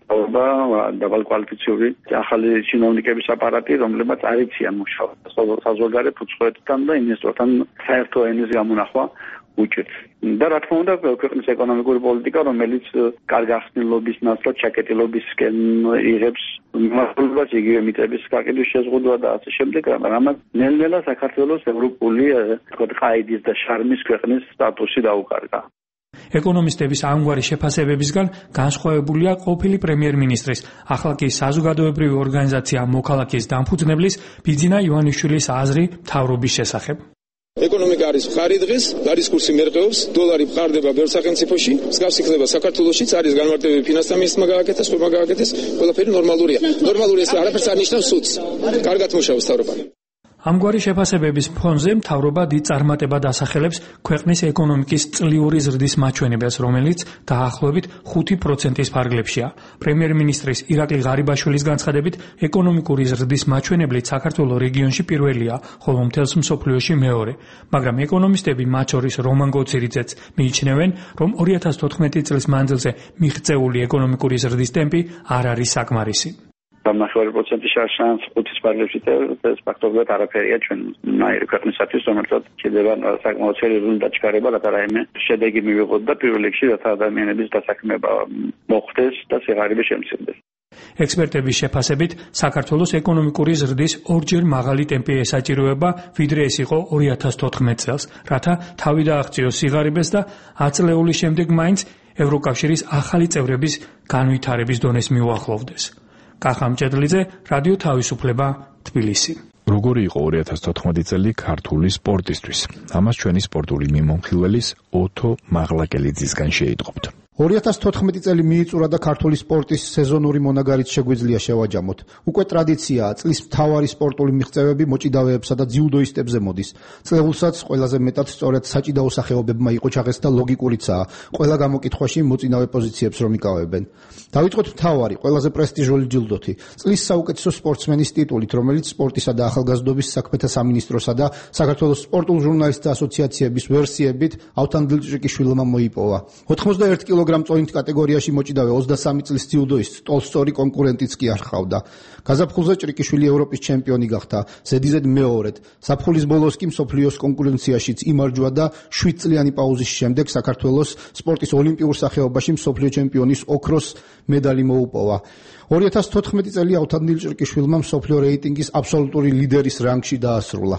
დაბალ კვალიფიციური ახალი ჩინოვნიკების აპარატი, რომლებიც არ იციან მუშაობას საზოგადოებრივ უცხოეთთან და ინვესტორთან საერთო ენის გამონახვა უჭირთ. და რა თქმა უნდა ქვეყნის ეკონომიკური პოლიტიკა, რომელიც კარგ ახსნილობის ნაცვლად ჩაკეტილობისკენ იღებს მასშტაბურობას იგივე მიწების გაყიდვის შეზღუდვა და ასე შემდეგ, რამაც ნელ-ნელა საქართველოს ევროპული თქო ყაიდის და შარმის ქვეყნის სტატუსი დაუკარგა. ეკონომისტების ამგვარი შეფასებებისგან განსხვავებულია ყოფილი პრემიერ-მინისტრის, ახლა კი საზოგადოებრივი ორგანიზაცია მოქალაქის დამფუძნებლის ბიძინა ივანიშვილის აზრი მთავრობის შესახებ. ეკონომიკა არის მხარი დღეს, არის კურსი მერყეობს, დოლარი მხარდება ბევრ სახელმწიფოში, მსგავსი ხდება საქართველოშიც, არის განმარტებები ფინანსთა მინისტრმა გააკეთეს, ხომ გააკეთეს, ყველაფერი ნორმალურია. ნორმალურია, არაფერს არ ნიშნავს სუდს. კარგად მუშაობს თავრობა. ამგვარი შეფასებების ფონზე მთავრობა დიდ წარმატებად ასახელებს ქვეყნის ეკონომიკის წლიური ზრდის მაჩვენებელს, რომელიც დაახლოებით ხუთი პროცენტის ფარგლებშია. პრემიერ-მინისტრის ირაკლი ღარიბაშვილის განცხადებით, ეკონომიკური ზრდის მაჩვენებლით საქართველოს რეგიონში პირველია, ხოლო მთელს მსოფლიოში მეორე. მაგრამ ეკონომისტები, მათ შორის რომან გოცირიძეც, მიიჩნევენ, რომ ორი ათას თოთხმეტი წლის მანძილზე მიღწეული ეკონომიკური ზრდის ტემპი არ არის საკმარისი. ნახევარი პროცენტი შანსი ხუთის ფარგლებში ეს ფაქტორულად არაფერია ჩვენ ნაირი ქვეყნისათვის, რომელსაც შეიძლება საკმაოდ სერიოზული დაჩქარება, რათა რაიმე შედეგი მივიღოთ და პირველ რიგში რათა ადამიანების დასაქმება მოხდეს და სიღარიბე შემცირდეს. ექსპერტების შეფასებით, საქართველოს ეკონომიკური ზრდის ორჯერ მაღალი ტემპი ესაჭიროება, ვიდრე ეს იყო ორი ათას თოთხმეტ წელს, რათა თავი დააღწიოს სიღარიბეს და ათ წლეულის შემდეგ მაინც ევროკავშირის ახალი წევრების განვითარების დონეს მიუახლოვდეს. კახა მჭედლიძე, რადიო თავისუფლება, თბილისი. როგორი იყო ორი ათას თოთხმეტი წელი ქართული სპორტისთვის? ამას ჩვენი სპორტული მიმოხილველის ოთო მაღლაკელიძისგან შეიტყობთ. ორი ათას თოთხმეტი წელი მიიწურა და ქართული სპორტის სეზონური მონაგარით შეგვიძლია შევაჯამოთ. უკვე ტრადიციაა, წლის მთავარი სპორტული მიღწევები მოჭიდავეებსა და ძიუდოისტებზე მოდის. წლეულსაც ყველაზე მეტად სწორედ საჭიდაო სახეობებმა იყო ჩაღეს და ლოგიკურიცაა, ყველა გამოკითხვაში მოწინავე პოზიციებს რომ იკავებენ. დავიწყოთ მთავარი, ყველაზე პრესტიჟული ჯილდოთი, წლის საუკეთესო სპორტსმენის ტიტულით, რომელიც სპორტისა და ახალგაზრდობის საქმეთა სამინისტროსა და საქართველოს სპორტულ ჟურნალისტთა ასოციაციების ვერსიებით ავთან დილჭრიკიშვილმა მოიპოვა. ოთხმოცდაერთი კილოგრამ წონით კატეგორიაში მოჭიდავე ოცდასამი წლის ძიუდოისტს ტოლსტორი კონკურენტიც კი არ ჰყავდა. გაზაფხულზე ჭრიკიშვილი ევროპის ჩემპიონი გახდა, ზედიზედ მეორედ. საფხულის ბოლოს კი მსოფლიოს კონკურენციაშიც იმარჯვა და შვიდ წლიანი პაუზის შემდეგ საქართველოს სპორტის ოლიმპიურ სახეობაში მსოფლიო ჩემპიონის ოქროს მედალი მოუპოვა. ორი ათას თოთხმეტი წელი ავთანდილ ჭრიკიშვილმა მსოფლიო რეიტინგის აბსოლუტური ლიდერის რანგში დაასრულა.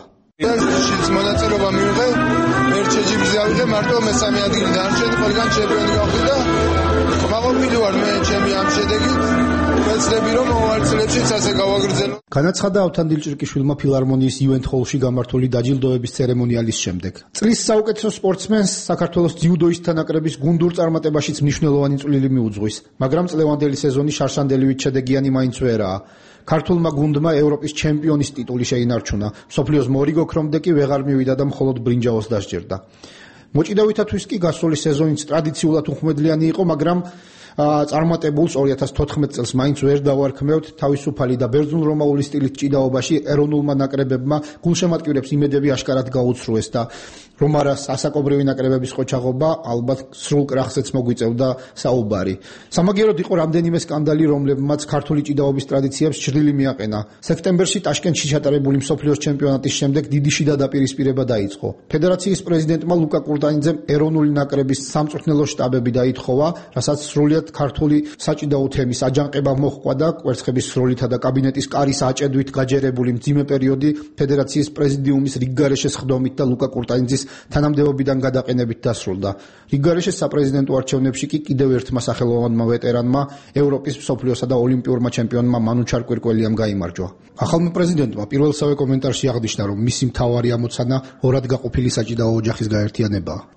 ეს მონაწილეობა მიიღე, ერთ შეჯიბრზე ავიღე, მარტო მესამე ადგილი დარჩენილი, ყველგან ჩემპიონი გავხდი და მაყოფილი ვარ მე ჩემი ამ შედეგით. ვეცდები რომ მომავალ წლებშიც ასე გავაგრძელო. განაცხადა ავთანდილ ჭრიკიშვილმა ფილარმონიის ივენთ ჰოლში გამართული დაჯილდოების ცერემონიალის შემდეგ. წლის საუკეთესო სპორტსმენს საქართველოს ძიუდოისტთა ნაკრების გუნდურ წარმატებაშიც მნიშვნელოვანი წვლილი მიუძღვის, მაგრამ წლევანდელი სეზონი შარშანდელივით შედეგიანი მაინც ვერაა. ქართულმა გუნდმა ევროპის ჩემპიონის ტიტული შეინარჩუნა, მსოფლიოს მორიგოქრომდე კი ვეღარ მივიდა და მხოლოდ ბრინჯაოს დასჯერდა. მოჭიდავითათვის კი გასული სეზონიც ტრადიციულად უხმედლიანი იყო, მაგრამ წარმატებულს ორი ათას თოთხმეტ წელს მაინც ვერ დავარქმევთ. თავისუფალი და ბერძნულ-რომაული სტილით ჭიდაობაში ეროვნულმა ნაკრებებმა გულშემატკივრებს იმედები აშკარად გაუცრუეს და რომ არა ასაკობრივი ნაკრებების ყოჩაღობა, ალბათ სრულ კრახზეც მოგვიწევდა საუბარი. სამაგიეროდ იყო რამდენიმე სკანდალი, რომლებმაც ქართული ჭიდაობის ტრადიციებს ჩრდილი მიაყენა. სექტემბერში ტაშკენტში ჩატარებული მსოფლიოს ჩემპიონატის შემდეგ დიდი შიდა დაპირისპირება დაიწყო. ფედერაციის პრეზიდენტმა ლუკა კურტანიძემ ეროვნული ნაკრების სამწვრთნელო შტაბები დაითხოვა, რასაც სრულიად ქართული საჭიდაო თემის აჯანყება მოჰყვა და კვერცხების სროლითა და კაბინეტის კარის აჭედვით გაჯერებული მძიმე პერიოდი ფედერაციის პრეზიდიუმის რიგგარეშეს ხდომით და ლუკა კურტანიძის თანამდებობიდან გადაყენებით დასრულდა. რიგგარეშეს საპრეზიდენტო არჩევნებში კი კიდევ ერთმა სახელოვანმა ვეტერანმა, ევროპის, მსოფლიოსა და ოლიმპიურმა ჩემპიონმა მანუ ჩარკვირკველიამ გაიმარჯვა. ახალმა პრეზიდენტმა პირველსავე კომენტარში აღნიშნა, რომ მისი მთავარი ამოცანა ორად გაყოფილი საჭიდაო ოჯახის გაერთიანებაა.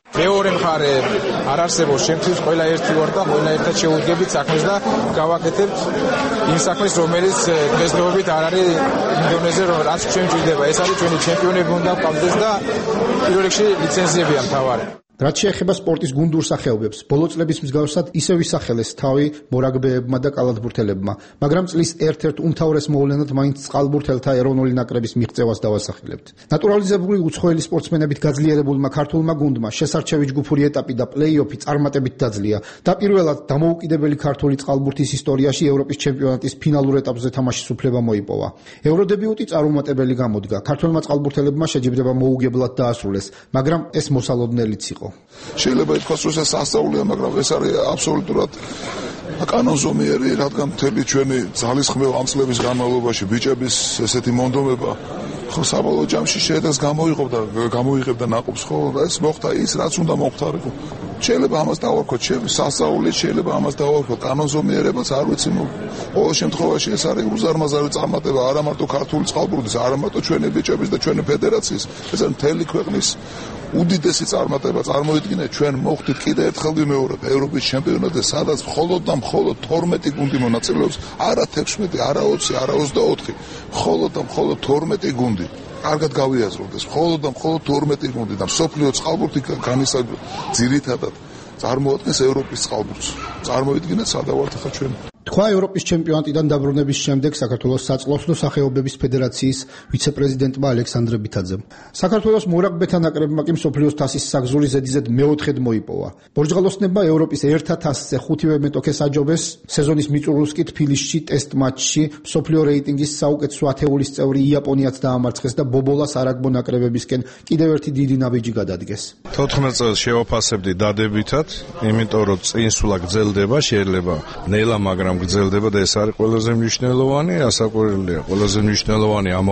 მეორე მხარე არ არსებობს შემთხვევით ყველა ერთი ვარ და ყველა ერთად შევუდგებით საქმეს და გავაკეთებთ იმ საქმეს რომელიც დღესდღეობით არ არის ინდონეზია რაც ჩვენ ჭირდება ეს არის ჩვენი ჩემპიონები უნდა გყავდეს და პირველ რიგში ლიცენზიებია მთავარი რაც შეეხება სპორტის გუნდურ სახეობებს, ბოლო წლების მსგავსად ისევ ისახელეს თავი მორაგბეებმა და კალათბურთელებმა, მაგრამ წლის ერთ-ერთ უმთავრეს მოვლენად მაინც წყალბურთელთა ეროვნული ნაკრების მიღწევას დავასახელებთ. ნატურალიზებული უცხოელი სპორტსმენებით გაძლიერებულმა ქართულმა გუნდმა შესარჩევი ჯგუფური ეტაპი და პლეი-ოფი წარმატებით დაძლია და პირველად დამოუკიდებელი ქართული წყალბურთის ისტორიაში ევროპის ჩემპიონატის ფინალურ ეტაპზე თამაშის უფლება მოიპოვა. ევროდებიუტი წარუმატებელი გამოდგა. ქართულმა წყალბურთელებმა შეჯიბრება მოუგებლად დაასრულეს, მაგრამ ეს მოსალოდნელიც იყო. შეიძლება ითქვას, რომ ეს სასწაულია, მაგრამ ეს არის აბსოლუტურად კანონზომიერი, რადგან მთელი ჩვენი ძალისხმევა ამ წლების განმავლობაში ბიჭების ესეთი მონდომება ხო საბოლოო ჯამში შედეგს გამოიღებდა გამოიღებდა ნაკობს ხო ეს მოხდა ის რაც უნდა მოხდარიყო შეიძლება ამას დავარქვათ სასწაული შეიძლება ამას დავარქვათ კანონზომიერებაც არ ვიცი ყოველ შემთხვევაში ეს არის უზარმაზარი წარმატება არა მარტო ქართული წყალბურთის არა მარტო ჩვენი ბიჭების და ჩვენი ფედერაციის ეს არის მთელი ქვეყნის უდიდესი წარმატება წარმოიდგინე ჩვენ მოხდით კიდე ერთხელ ვიმეორებ ევროპის ჩემპიონატზე სადაც მხოლოდ და მხოლოდ თორმეტი გუნდი მონაწილეობს არა თექვსმეტი არა ოცი არა ოცდაოთხი მხოლოდ და მხოლოდ თორმეტი გუნდი კარგად გავიაზროთ ეს მხოლოდ და მხოლოდ თორმეტი გუნდი და მსოფლიო წყალბურთი განისაგ ძირითადად წარმოადგენს ევროპის წყალბურთს წარმოიდგინეთ სადავართ ახლა ჩვენ თქვა ევროპის ჩემპიონატიდან დაბრუნების შემდეგ საქართველოს საწლოსნო სახეობების ფედერაციის ვიცე-პრეზიდენტმა ალექსანდრე ბითაძემ. საქართველოს მორაგბეთა ნაკრებმა კი მსოფლიოს თასის საგზური ზედიზედ მეოთხედ მოიპოვა. ბორჯღალოსნებმა ევროპის ერთა თასზე ხუთივე მეტოქეს აჯობეს, სეზონის მიწურულს კი თბილისში ტესტ მატჩში მსოფლიო რეიტინგის საუკეთესო ათეულის წევრი იაპონიაც დაამარცხეს და ბობოლას არაგბო ნაკრებებისკენ კიდევ ერთი დიდი ნაბიჯი გადადგეს. თოთხმეტ წელს შევაფასებდი დადებითად, იმიტომ რომ წინსვლა გრძელდება, შეიძლება ნელა, მაგრამ გრძელდება და ეს არის ყველაზე მნიშვნელოვანი, ასაკვირველია. ყველაზე მნიშვნელოვანი ამ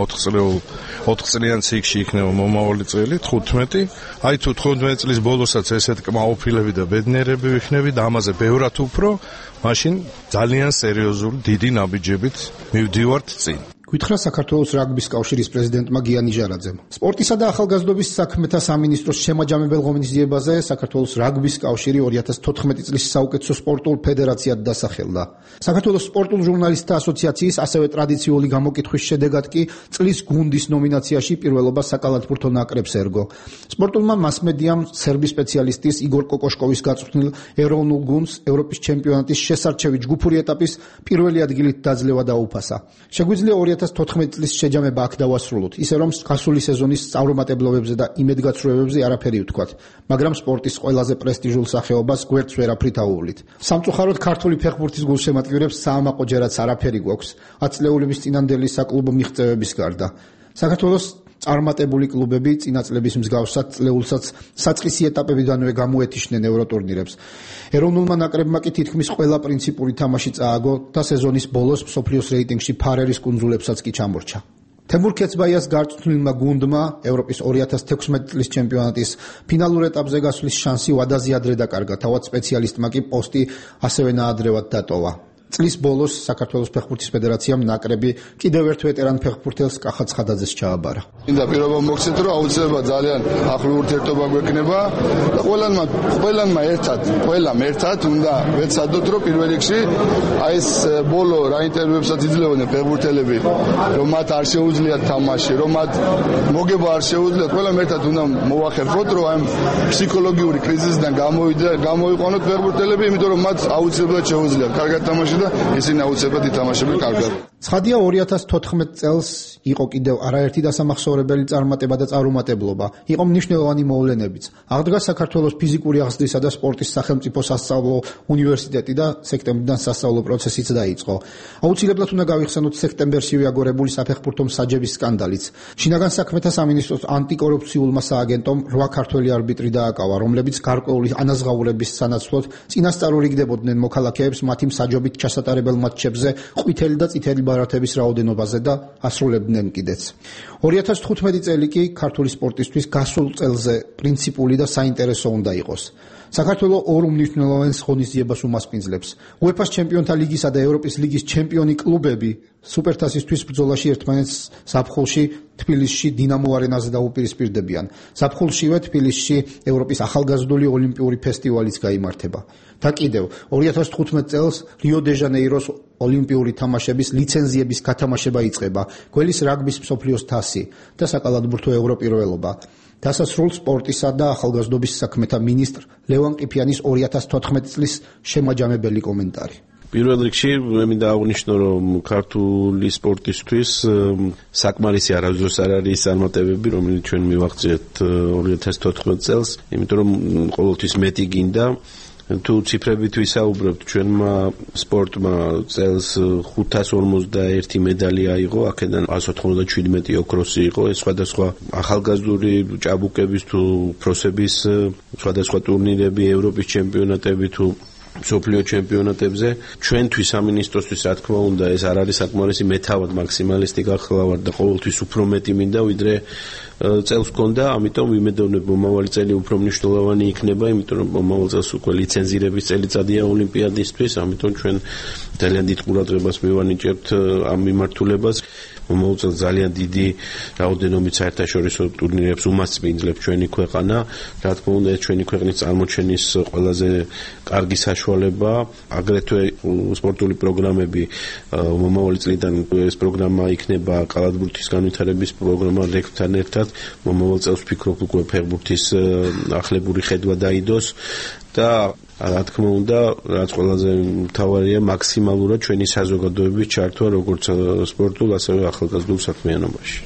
ოთხ წლიან ციკლში იქნება მომავალი წელი თხუთმეტი. აი თუ თხუთმეტი წლის ბოლოსაც ესეთ კმაოფილები და ბედნიერები ვიქნები და ამაზე ბევრად უფრო, მაშინ ძალიან სერიოზული დიდი ნაბიჯებით მივდივართ წინ. გითხრა საქართველოს რაგბის კავშირის პრეზიდენტმა გიანი ჟარაძემ. სპორტისა და ახალგაზრდობის საქმეთა სამინისტროს შემაჯამებელ ღონისძიებაზე საქართველოს რაგბის კავშირი ორი ათას თოთხმეტი წლის საუკეთესო სპორტულ ფედერაციად დასახელდა. საქართველოს სპორტულ ჟურნალისტთა ასოციაციის ასევე ტრადიციული გამოკითხვის შედეგად კი წლის გუნდის ნომინაციაში პირველობა საკალათბურთო ნაკრებს ერგო. სპორტულმა მასმედიამ სერბი სპეციალისტის იგორ კოკოშკოვის გაწვრთნილ ეროვნულ გუნდს ევროპის ჩემპიონატის შესარჩევი ჯგუფური ეტაპის პირველი ადგილით დაძლევა დაუფასა. შეგვიძლია ორი ათას თოთხმეტი წლის შეჯამება აქ დავასრულოთ, ისე რომ გასული სეზონის წარუმატებლობებზე და იმედგაცრუებებზე არაფერი ვთქვათ, მაგრამ სპორტის ყველაზე პრესტიჟულ სახეობას გვერდს ვერაფრით აუვლით. სამწუხაროდ ქართული ფეხბურთის გულშემატკივრებს საამაყოჯერაც არაფერი გვაქვს, ათწლეულების წინანდელი საკლუბო მიღწევების გარდა. საქართველოს წარმატებული კლუბები წინა წლების მსგავსად წლეულსაც საწყისი ეტაპებიდანვე გამოეთიშნენ ევროტურნირებს. ეროვნულმა ნაკრებმა კი თითქმის ყველა პრინციპული თამაში წააგო და სეზონის ბოლოს მსოფლიოს რეიტინგში ფარერის კუნძულებსაც კი ჩამორჩა. თემურ ქეცბაიას გარწმუნილმა გუნდმა ევროპის ორი ათას თექვსმეტი წლის ჩემპიონატის ფინალურ ეტაპზე გასვლის შანსი ვადაზე ადრე დაკარგა, თავად სპეციალისტმა კი პოსტი ასევე ნაადრევად დატოვა. წლის ბოლოს საქართველოს ფეხბურთის ფედერაციამ ნაკრები კიდევ ერთ ვეტერან ფეხბურთელს კახა ცხადაძეს ჩააბარა. მინდა პირობა მოგცეთ, რომ აუცილებლად ძალიან ახლო ურთიერთობა გვექნება და ყველანმა ყველანმა ერთად, ყველამ ერთად უნდა ვეცადოთ, რომ პირველ რიგში აი ეს ბოლო რა ინტერვიუებსაც იძლევდნენ ფეხბურთელები, რომ მათ არ შეუძლიათ თამაში, რომ მათ მოგება არ შეუძლიათ, ყველამ ერთად უნდა მოვახერხოთ, რომ აი ფსიქოლოგიური კრიზისიდან გამოიყვანოთ ფეხბურთელები, იმიტომ რომ მათ აუცილებლად შეუძლიათ კარგად თამაში და ისინი აუცილებლად ითამაშებენ კარგად. ცხადია ორი ათას თოთხმეტი წელს იყო კიდევ არაერთი დასამახსოვრებელი წარმატება და წარუმატებლობა. იყო მნიშვნელოვანი მოვლენებიც. აღდგა საქართველოს ფიზიკური აღზრდისა და სპორტის სახელმწიფო სასწავლო უნივერსიტეტი და სექტემბრიდან სასწავლო პროცესიც დაიწყო. აუცილებლად უნდა გავიხსენოთ სექტემბერში ვიაგორებული საფეხბურთო მსაჯების სკანდალიც. შინაგან საქმეთა სამინისტროს ანტიკორუფციულმა სააგენტომ რვა ქართველი არბიტრი დააკავა, რომლებიც გარკვეული ანაზღაურების სანაცვლოდ წინასწარ ურიგდებოდნენ მოქალაქეებს მათი მსაჯობით ჩასატარებელ მატჩებზე ყვითელი და წითელი ბარათების რაოდენობაზე და ასრულებდნენ კიდეც. ორი ათას თხუთმეტი წელი კი ქართული სპორტისთვის გასულ წელზე პრინციპული და საინტერესო უნდა იყოს. საქართველოს ორ უმნიშვნელოვან ღონისძიებას უმასპინძლებს. UEFA-ს ჩემპიონთა ლიგისა და ევროპის ლიგის ჩემპიონი კლუბები სუპერთასისთვის ბრძოლაში ერთმანეთს ზაფხულში თბილისში დინამო არენაზე დაუპირისპირდებიან. ზაფხულშივე თბილისში ევროპის ახალგაზრდული ოლიმპიური ფესტივალიც გაიმართება. და კიდევ ორი ათას თხუთმეტ წელს რიო-დე-ჟანეიროს ოლიმპიური თამაშების ლიცენზიების გათამაშება იწყება. გველის რაგბის მსოფლიოს თასი და საკალათბურთო ევროპირველობა. დასასრულ სპორტისა და ახალგაზრდობის საქმეთა მინისტრ ლევან ყიფიანის ორი ათას თოთხმეტი წლის შემაჯამებელი კომენტარი. პირველ რიგში მე მინდა აღვნიშნო, რომ ქართული სპორტისთვის საკმარისი არავის არ არის წარმატებები, რომელიც ჩვენ მივაღწიეთ ორი ათას თოთხმეტ წელს, იმიტომ რომ ყოველთვის მეტი გინდა. თუ ციფრებით ვისაუბრებთ, ჩვენმა სპორტმა წელს ხუთას ორმოცდაერთი მედალი აიღო, აქედან ათას ოთხმოცდაშვიდი ოქროსი იყო. ეს სხვადასხვა ახალგაზრდული ჭაბუკების თუ პროსების სხვადასხვა ტურნირები, ევროპის ჩემპიონატები თუ მსოფლიო ჩემპიონატებზე. ჩვენთვის სამინისტროსთვის რა თქმა უნდა ეს არ არის საკმარისი, მე თავად მაქსიმალისტი გახლავარ და ყოველთვის უფრო მეტი მინდა ვიდრე წელს გქონდა, ამიტომ ვიმედოვნებ მომავალი წელი უფრო მნიშვნელოვანი იქნება, იმიტომ რომ მომავალ წელს უკვე ლიცენზირების წელიწადია ოლიმპიადისთვის, ამიტომ ჩვენ ძალიან დიდ ყურადღებას მივანიჭებთ ამ მიმართულებას. მომავალ წელს ძალიან დიდი რაოდენობით საერთაშორისო ტურნირებს უმასპინძლებს ჩვენი ქვეყანა. რა თქმა უნდა, ეს ჩვენი ქვეყნის წარმოჩენის ყველაზე კარგი საშუალება. აგრეთვე სპორტული პროგრამები მომავალი წლიდან ეს პროგრამა იქნება კალათბურთის განვითარების პროგრამა რეგბთან ერთად. მომავალ წელს ვფიქრობ უკვე ფეხბურთის ახლებური ხედვა დაიდოს და რა თქმა უნდა, რაც ყველაზე მთავარია, მაქსიმალურად ჩვენი საზოგადოების ჩართვა როგორც სპორტულ, ასევე ახალგაზრდულ საქმიანობაში.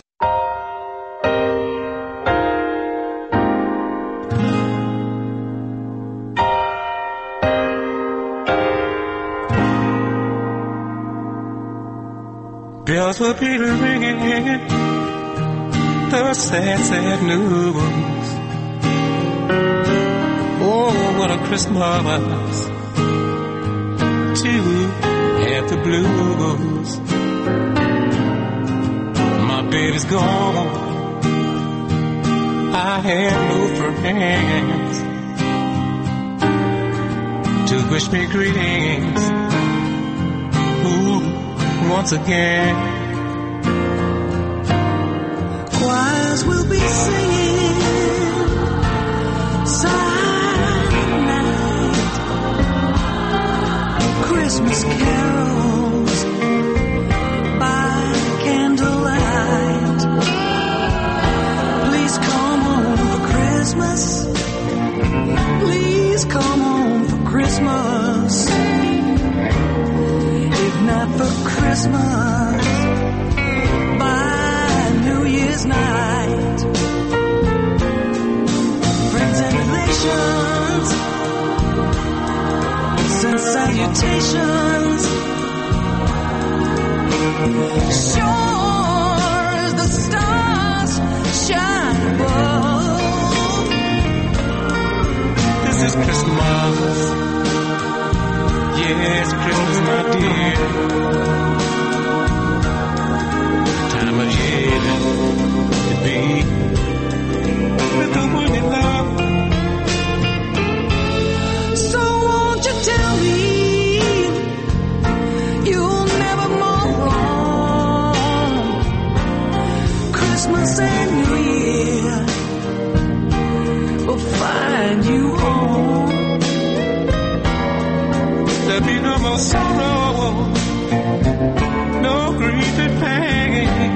Bells will be ringing, the sad, sad news. Oh, what a Christmas to have the blues. My baby's gone, I have no friends to wish me greetings. Ooh, once again. Choirs will be singing silent night, Christmas carols by candlelight. Please come home for Christmas, please come home for Christmas, if not for Christmas, by New Year's night. Friends and relations, send salutations. Sure as the stars shine above, this is Christmas. Yes, Christmas, my dear. Time of year to be with the one you love. So won't you tell me you'll never more wrong? Christmas and New Year will find you home. There'll be no more sorrow, no grief and pain,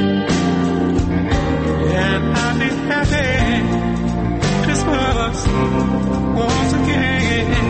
and I'll be happy Christmas once again.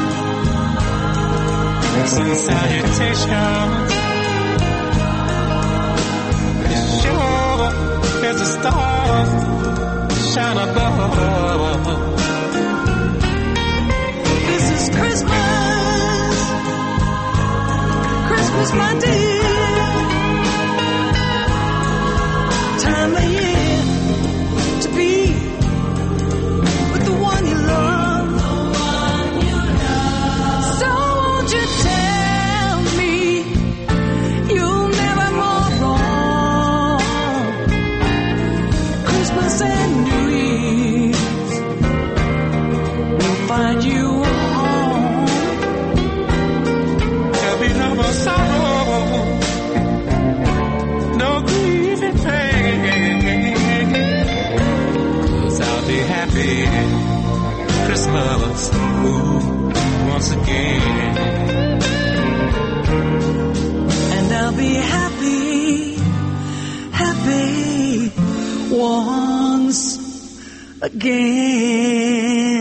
Salutations. the stars shine above. This is Christmas, Christmas, my dear, time of year to be with the one you love. So won't you tell me you'll never more wrong? Christmas and New Year's will find you home. There'll be no more sorrow, no grief and pain, 'cause I'll be happy Christmas, ooh, once again. And I'll be happy, happy once again.